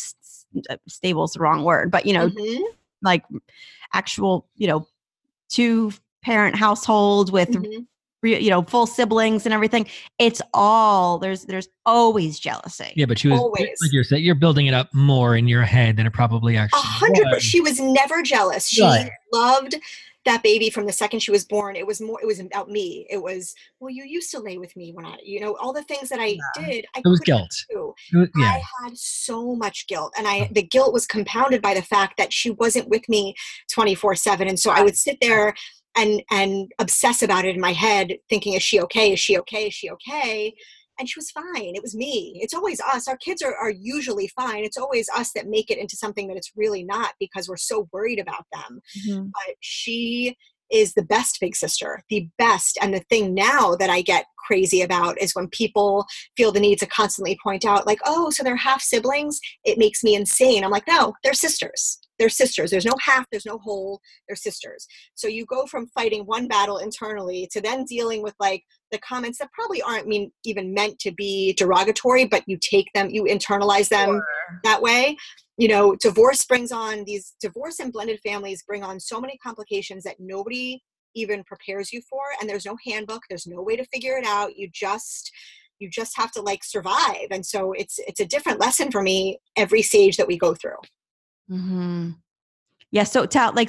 stable is the wrong word, but mm-hmm. like actual, 2-parent household with mm-hmm. Full siblings and everything. It's all there's always jealousy. Yeah, but she was always, like you're saying, you're building it up more in your head than it probably actually 100%. She was never jealous. She loved that baby from the second she was born. It was about me. It was, well, you used to lay with me when all the things that I did. It was guilt. I had so much guilt, and the guilt was compounded by the fact that she wasn't with me 24/7, and so I would sit there and obsess about it in my head, thinking, is she okay? Is she okay? Is she okay? And she was fine. It was me. It's always us. Our kids are usually fine. It's always us that make it into something that it's really not because we're so worried about them. Mm-hmm. But she is the best big sister, the best. And the thing now that I get crazy about is when people feel the need to constantly point out, like, oh, so they're half siblings. It makes me insane. I'm like, no, they're sisters. They're sisters. There's no half, there's no whole, they're sisters. So you go from fighting one battle internally to then dealing with like the comments that probably aren't even meant to be derogatory, but you take them, you internalize them that way. divorce and blended families bring on so many complications that nobody even prepares you for. And there's no handbook. There's no way to figure it out. You just have to like survive. And so it's a different lesson for me every stage that we go through. Mm-hmm. Yeah. So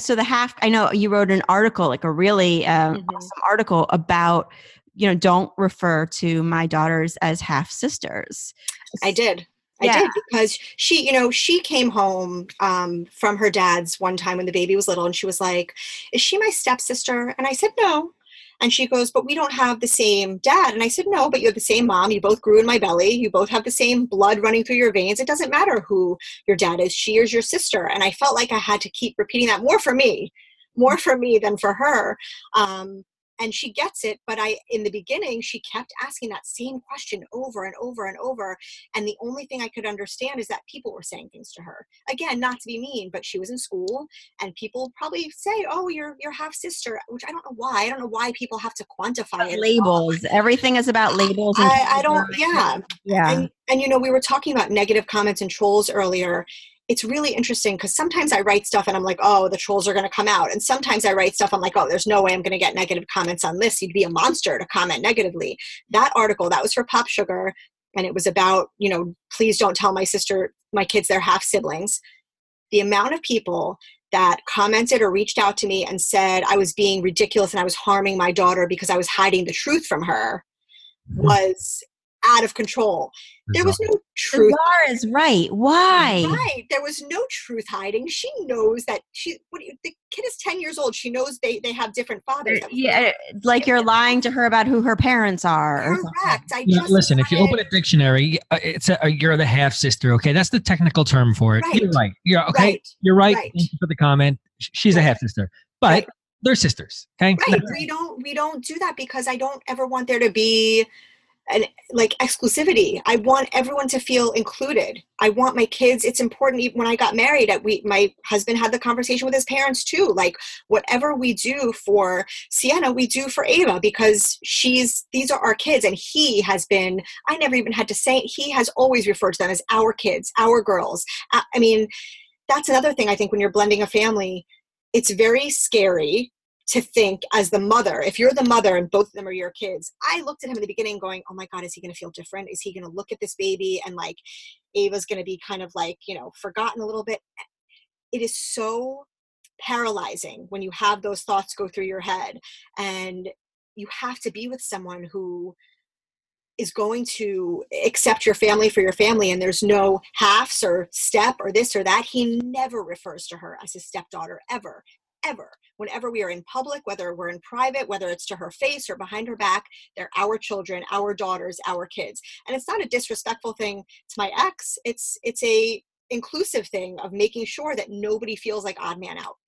I know you wrote an article, like a really awesome article about, don't refer to my daughters as half sisters. I did because she came home from her dad's one time when the baby was little, and she was like, "Is she my stepsister?" And I said, "No." And she goes, "But we don't have the same dad." And I said, "No, but you have the same mom. You both grew in my belly. You both have the same blood running through your veins. It doesn't matter who your dad is. She is your sister." And I felt like I had to keep repeating that more for me than for her. And she gets it. But in the beginning, she kept asking that same question over and over and over. And the only thing I could understand is that people were saying things to her. Again, not to be mean, but she was in school and people probably say, "Oh, you're half sister," which I don't know why. I don't know why people have to quantify it. Labels. Everything is about labels. I don't, yeah. Yeah. And we were talking about negative comments and trolls earlier. It's really interesting because sometimes I write stuff and I'm like, "Oh, the trolls are going to come out." And sometimes I write stuff, I'm like, "Oh, there's no way I'm going to get negative comments on this. You'd be a monster to comment negatively." That article, that was for Pop Sugar. And it was about, please don't tell my kids they're half siblings. The amount of people that commented or reached out to me and said I was being ridiculous and I was harming my daughter because I was hiding the truth from her was out of control. There was no truth. Bizarre is right. Why? Right. There was no truth hiding. She knows that the kid is 10 years old. She knows they have different fathers. Yeah, like you're lying to her about who her parents are. Correct. Listen, if you open a dictionary, it's you're the half sister. Okay, that's the technical term for it. Right. You're right. You're okay. Right. You're right. Thank you for the comment. She's a half sister, but they're sisters. Okay. Right. We don't do that because I don't ever want there to be and like exclusivity. I want everyone to feel included. I want my kids. It's important. Even when I got married, my husband had the conversation with his parents too. Like whatever we do for Sienna, we do for Ava because these are our kids. And he has been, I never even had to say, he has always referred to them as our kids, our girls. I mean, that's another thing. I think when you're blending a family, it's very scary to think as the mother, if you're the mother and both of them are your kids. I looked at him in the beginning going, "Oh my God, is he going to feel different? Is he going to look at this baby and like Ava's going to be kind of like, forgotten a little bit?" It is so paralyzing when you have those thoughts go through your head, and you have to be with someone who is going to accept your family for your family, and there's no halves or step or this or that. He never refers to her as his stepdaughter ever. Whenever we are in public, whether we're in private, whether it's to her face or behind her back, they're our children, our daughters, our kids. And it's not a disrespectful thing to my ex. It's a inclusive thing of making sure that nobody feels like odd man out.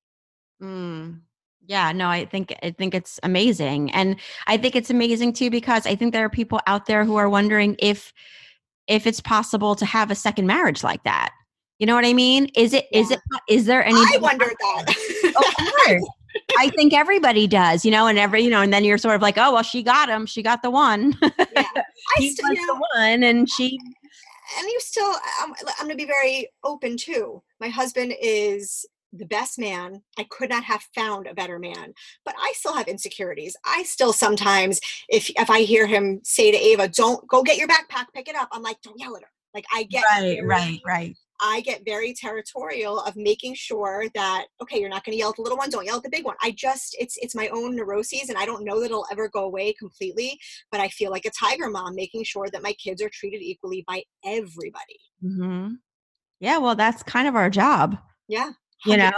Yeah, no, I think it's amazing. And I think it's amazing too, because I think there are people out there who are wondering if it's possible to have a second marriage like that. You know what I mean? Is there any? I wondered that. Of course. I think everybody does, and then you're sort of like, "Oh, well, she got him. She got the one." Yeah. He was the one, and she. And you still, I'm going to be very open too. My husband is the best man. I could not have found a better man, but I still have insecurities. I still sometimes, if I hear him say to Ava, "Don't go get your backpack, pick it up," I'm like, "Don't yell at her." Like I get right. I get very territorial of making sure that, okay, you're not going to yell at the little one. Don't yell at the big one. It's my own neuroses, and I don't know that it'll ever go away completely, but I feel like a tiger mom, making sure that my kids are treated equally by everybody. Mm-hmm. Yeah. Well, that's kind of our job. Yeah. 100%.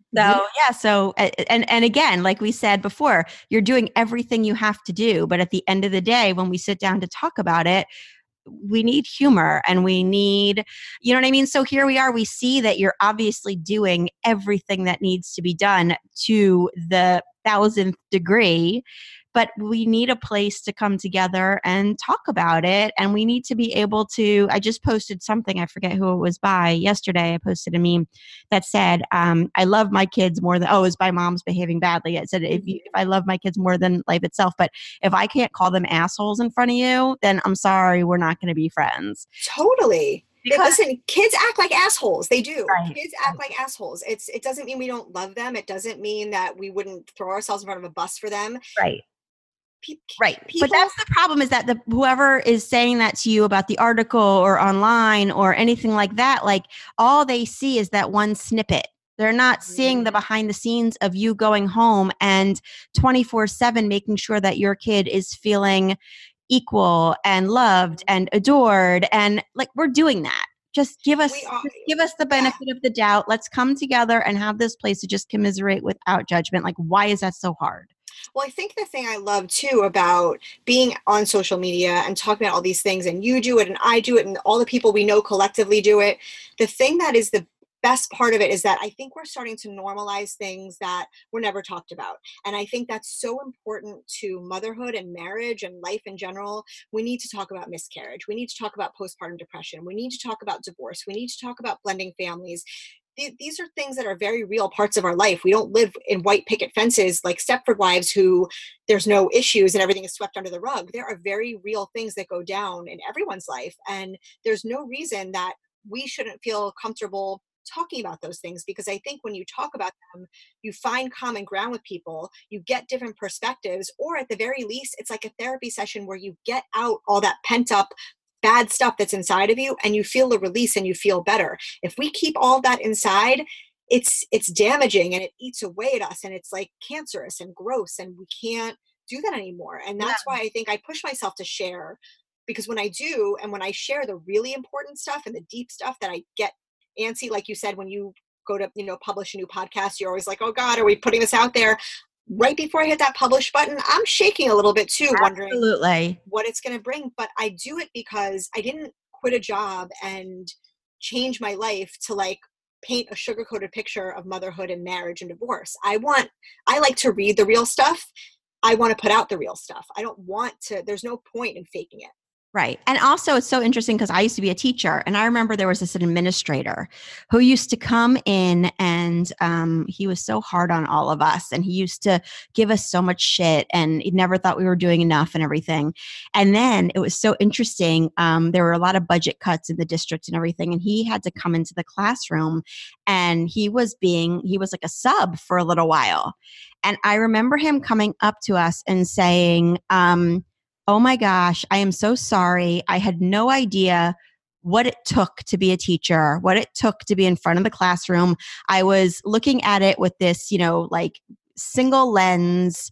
So and again, like we said before, you're doing everything you have to do, but at the end of the day, when we sit down to talk about it, we need humor and we need, you know what I mean? So here we are, we see that you're obviously doing everything that needs to be done to the 1000th degree, but we need a place to come together and talk about it. And we need to be able to, I just posted something, I forget who it was by yesterday. I posted a meme that said, I love my kids more than, it was by Moms Behaving Badly. It said, if I love my kids more than life itself, but if I can't call them assholes in front of you, then I'm sorry, we're not going to be friends. Totally. Listen, kids act like assholes. They do. Right. Kids act like assholes. It doesn't mean we don't love them. It doesn't mean that we wouldn't throw ourselves in front of a bus for them. Right. Pe- Right. People, But that's the problem, is that whoever is saying that to you about the article or online or anything like that, like all they see is that one snippet. They're not seeing the behind the scenes of you going home and 24/7 making sure that your kid is feeling equal and loved and adored. And like, we're doing that. Just give us the benefit of the doubt. Let's come together and have this place to just commiserate without judgment. Like, why is that so hard? Well, I think the thing I love too about being on social media and talking about all these things, and you do it and I do it and all the people we know collectively do it, the thing that is the best part of it is that I think we're starting to normalize things that were never talked about. And I think that's so important to motherhood and marriage and life in general. We need to talk about miscarriage. We need to talk about postpartum depression. We need to talk about divorce. We need to talk about blending families. These are things that are very real parts of our life. We don't live in white picket fences like Stepford Wives, who there's no issues and everything is swept under the rug. There are very real things that go down in everyone's life. And there's no reason that we shouldn't feel comfortable talking about those things, because I think when you talk about them, you find common ground with people, you get different perspectives, or at the very least, it's like a therapy session where you get out all that pent up bad stuff that's inside of you and you feel the release and you feel better. If we keep all that inside, it's damaging and it eats away at us and it's like cancerous and gross and we can't do that anymore. And that's why I think I push myself to share, because when I do, and when I share the really important stuff and the deep stuff that I get antsy, like you said, when you go to, publish a new podcast, you're always like, oh God, are we putting this out there? Right before I hit that publish button, I'm shaking a little bit too, wondering what it's going to bring. But I do it because I didn't quit a job and change my life to like paint a sugar-coated picture of motherhood and marriage and divorce. I like to read the real stuff. I want to put out the real stuff. I don't want to, there's no point in faking it. Right. And also it's so interesting because I used to be a teacher, and I remember there was this administrator who used to come in and he was so hard on all of us, and he used to give us so much shit, and he never thought we were doing enough and everything. And then it was so interesting. There were a lot of budget cuts in the district and everything, and he had to come into the classroom, and he was like a sub for a little while. And I remember him coming up to us and saying, oh my gosh, I am so sorry. I had no idea what it took to be a teacher, what it took to be in front of the classroom. I was looking at it with this, like single lens,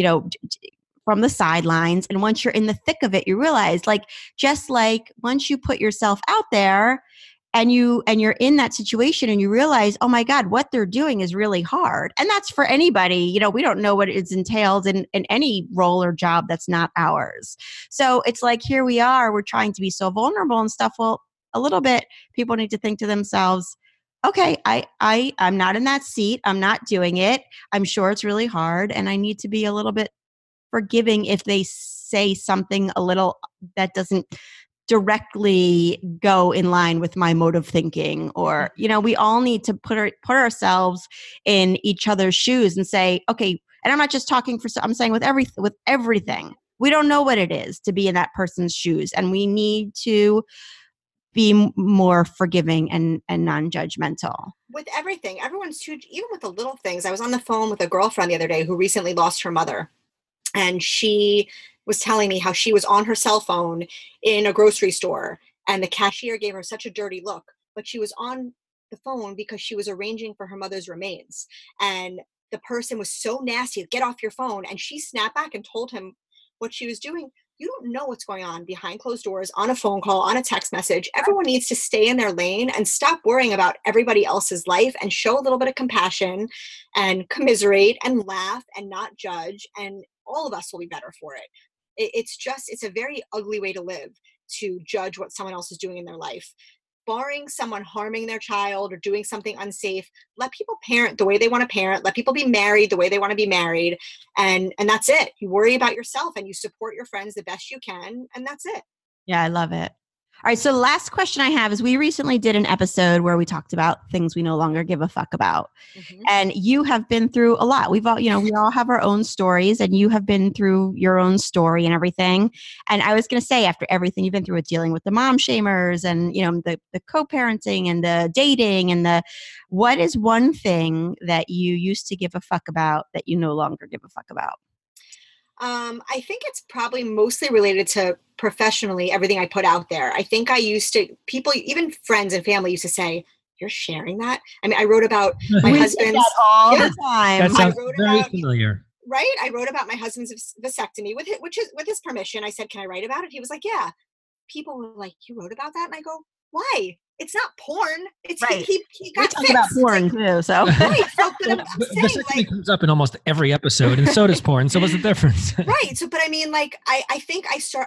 from the sidelines. And once you're in the thick of it, you realize, like, just like once you put yourself out there and you're in that situation and you realize, oh my God, what they're doing is really hard. And that's for anybody. We don't know what is entailed in any role or job that's not ours. So it's like, here we are, we're trying to be so vulnerable and stuff. Well, a little bit, people need to think to themselves, okay, I'm not in that seat. I'm not doing it. I'm sure it's really hard. And I need to be a little bit forgiving if they say something a little that doesn't directly go in line with my mode of thinking. Or, we all need to put ourselves in each other's shoes and say, okay, and I'm not just talking I'm saying with everything, we don't know what it is to be in that person's shoes. And we need to be more forgiving and non-judgmental. With everything, everyone's too, even with the little things. I was on the phone with a girlfriend the other day who recently lost her mother. And she was telling me how she was on her cell phone in a grocery store and the cashier gave her such a dirty look, but she was on the phone because she was arranging for her mother's remains. And the person was so nasty, get off your phone. And she snapped back and told him what she was doing. You don't know what's going on behind closed doors, on a phone call, on a text message. Everyone needs to stay in their lane and stop worrying about everybody else's life and show a little bit of compassion and commiserate and laugh and not judge. And all of us will be better for it. It's a very ugly way to live, to judge what someone else is doing in their life. Barring someone harming their child or doing something unsafe, let people parent the way they want to parent. Let people be married the way they want to be married. And that's it. You worry about yourself and you support your friends the best you can. And that's it. Yeah, I love it. All right. So the last question I have is we recently did an episode where we talked about things we no longer give a fuck about. Mhm. And you have been through a lot. We've all, we all have our own stories, and you have been through your own story and everything. And I was going to say, after everything you've been through with dealing with the mom shamers and, the co-parenting and the dating and what is one thing that you used to give a fuck about that you no longer give a fuck about? I think it's probably mostly related to professionally, everything I put out there. I think people, even friends and family used to say, "You're sharing that?" I mean, I wrote about my We husband's say that all Yeah. the time. That sounds wrote very about- familiar. right. I wrote about my husband's vasectomy with his permission. I said, "Can I write about it?" He was like, "Yeah." People were like, "You wrote about that?" And I go, "Why? It's not porn. It's Right. he We got talk fixed." about porn too. So Right. So, but I'm saying, Vasectomy like, comes up in almost every episode, and so does porn. So what's the difference? right. So, but I mean, like, I think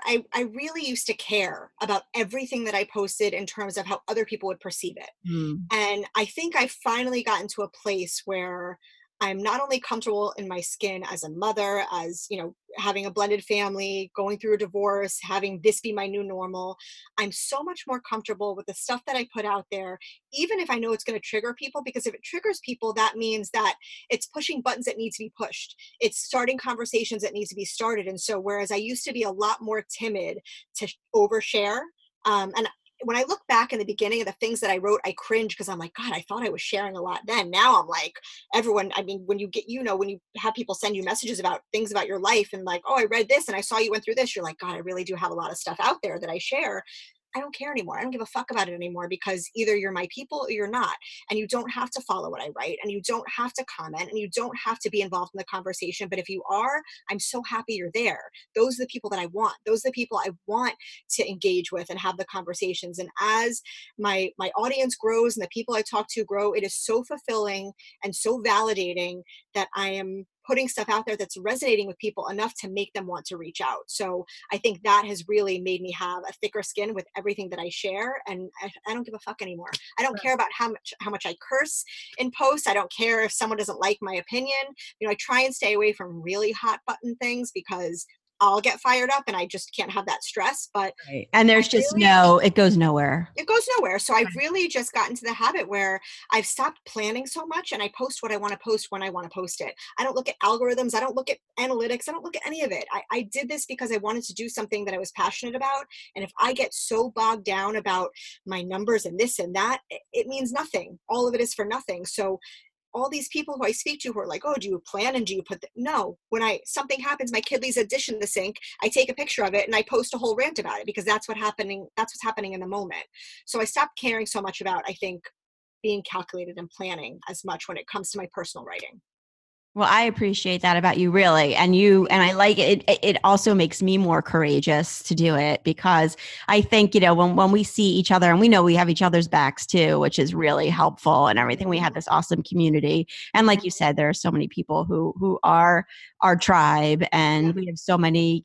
I really used to care about everything that I posted in terms of how other people would perceive it. And I think I finally gotten to a place where I'm not only comfortable in my skin as a mother, as, having a blended family, going through a divorce, having this be my new normal. I'm so much more comfortable with the stuff that I put out there, even if I know it's going to trigger people, because if it triggers people, that means that it's pushing buttons that need to be pushed. It's starting conversations that need to be started. And so, whereas I used to be a lot more timid to overshare, and when I look back in the beginning of the things that I wrote, I cringe because I'm like, God, I thought I was sharing a lot then. Now I'm like, everyone, I mean, when you have people send you messages about things about your life and like, oh, I read this and I saw you went through this. You're like, God, I really do have a lot of stuff out there that I share. I don't care anymore. I don't give a fuck about it anymore, because either you're my people or you're not. And you don't have to follow what I write, and you don't have to comment, and you don't have to be involved in the conversation. But if you are, I'm so happy you're there. Those are the people that I want. Those are the people I want to engage with and have the conversations. And as my audience grows and the people I talk to grow, it is so fulfilling and so validating that I am putting stuff out there that's resonating with people enough to make them want to reach out. So I think that has really made me have a thicker skin with everything that I share. And I don't give a fuck anymore. I don't care about how much I curse in posts. I don't care if someone doesn't like my opinion. I try and stay away from really hot button things because I'll get fired up and I just can't have that stress. But and there's just it goes nowhere. It goes nowhere. So I've really just gotten to the habit where I've stopped planning so much, and I post what I want to post when I want to post it. I don't look at algorithms. I don't look at analytics. I don't look at any of it. I did this because I wanted to do something that I was passionate about. And if I get so bogged down about my numbers and this and that, it means nothing. All of it is for nothing. So all these people who I speak to who are like, oh, do you plan and do you put no, when something happens, my kid leaves a dish in the sink, I take a picture of it and I post a whole rant about it, because that's what's happening in the moment. So I stopped caring so much about, I think, being calculated and planning as much when it comes to my personal writing. Well, I appreciate that about you, really. And I like it. It also makes me more courageous to do it, because I think, when we see each other, and we know we have each other's backs too, which is really helpful and everything. We have this awesome community. And like you said, there are so many people who are our tribe, and we have so many,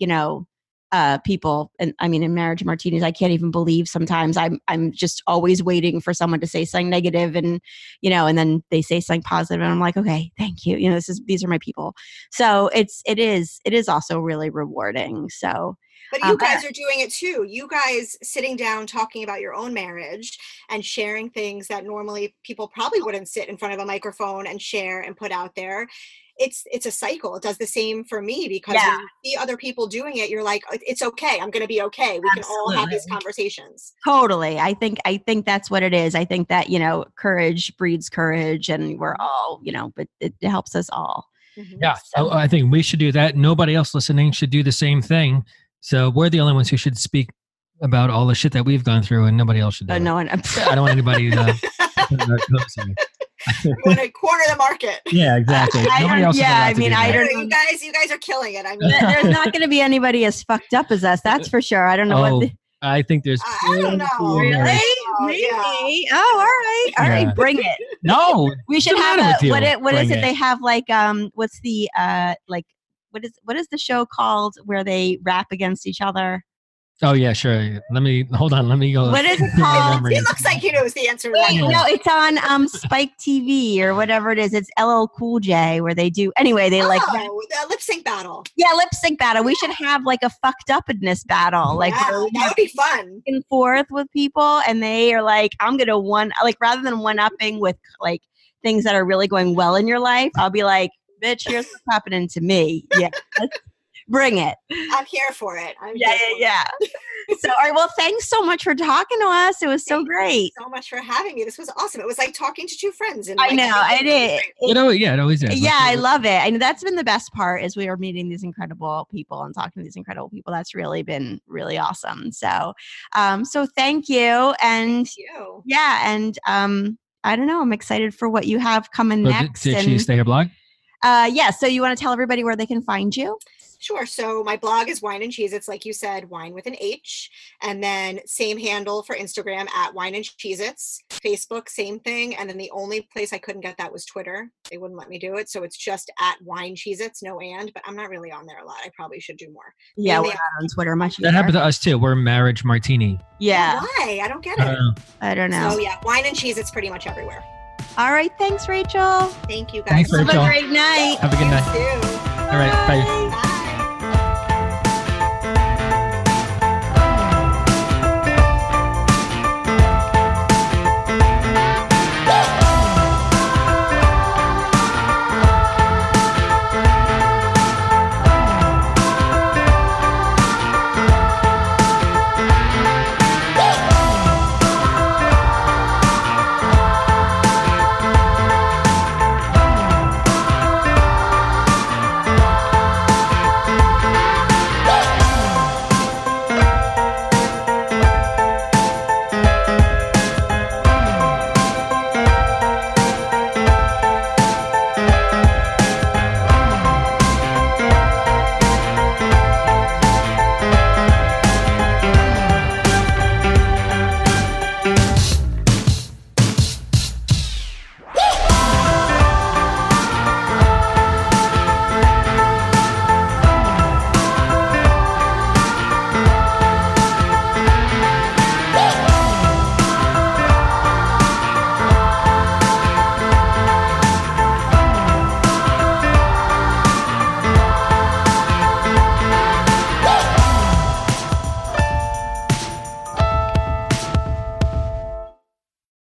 people. And I mean, in Marriage Martinis, I can't even believe sometimes I'm just always waiting for someone to say something negative, and and then they say something positive, and I'm like, okay, thank you. These are my people. So it is also really rewarding. So. But you guys are doing it too. You guys sitting down, talking about your own marriage and sharing things that normally people probably wouldn't sit in front of a microphone and share and put out there. It's a cycle. It does the same for me, because when you see other people doing it, you're like, it's okay. I'm going to be okay. We can all have these conversations. Totally. I think that's what it is. I think that, courage breeds courage, and we're all, but it helps us all. Mm-hmm. Yeah. So I think we should do that. Nobody else listening should do the same thing. So we're the only ones who should speak about all the shit that we've gone through, and nobody else should do it. No one. I don't want anybody to You want to corner the market. Yeah, exactly. Nobody else. I mean, I don't. You guys are killing it. I mean, there's not going to be anybody as fucked up as us. That's for sure. I don't know what. I think there's. I don't know. Really? Maybe. Yeah. Oh, all right. Bring it. No, we should have what is it? They have like what's the like what is the show called where they rap against each other? Oh yeah, sure. Let me hold on. Let me go. What is it through my called? memories. It looks like he knows the answer to that. Wait, no, it's on Spike TV or whatever it is. It's LL Cool J where they do. Anyway, they like the lip sync battle. yeah, lip sync battle. We should have like a fucked upness battle, like Yeah, where we that have would be fun. back and forth with people, and they are like, I'm gonna rather than one upping with like things that are really going well in your life, I'll be like, bitch, here's what's happening to me. Yeah, let's bring it. I'm here for it. Yeah. So, all right. Well, thanks so much for talking to us. It was so Thank you great. so much for having me. This was awesome. It was like talking to two friends. And I know. I did. It always is. Yeah, I love it. I know that's been the best part is we are meeting these incredible people and talking to these incredible people. That's really been really awesome. So, so thank you. And Thank you. yeah, and I don't know. I'm excited for what you have coming next. Did she And stay her blog? yeah. So you want to tell everybody where they can find you? Sure. So my blog is Wine and Cheese. It's like you said, wine with an H. And then same handle for Instagram at Wine and Cheez-Its. Facebook, same thing. And then the only place I couldn't get that was Twitter. They wouldn't let me do it. So it's just at Wine Cheez-Its, no and. But I'm not really on there a lot. I probably should do more. Yeah, Mainly we're not on Twitter much. That either. happened to us too. We're Marriage Martini. Yeah, Why? I don't get I it. don't know. I don't know. So yeah, Wine and Cheese, it's pretty much everywhere. All right. Thanks, Rachel. Thank you guys. Thanks, Have Rachel. a great night. Have a good night. You too. All right. Bye.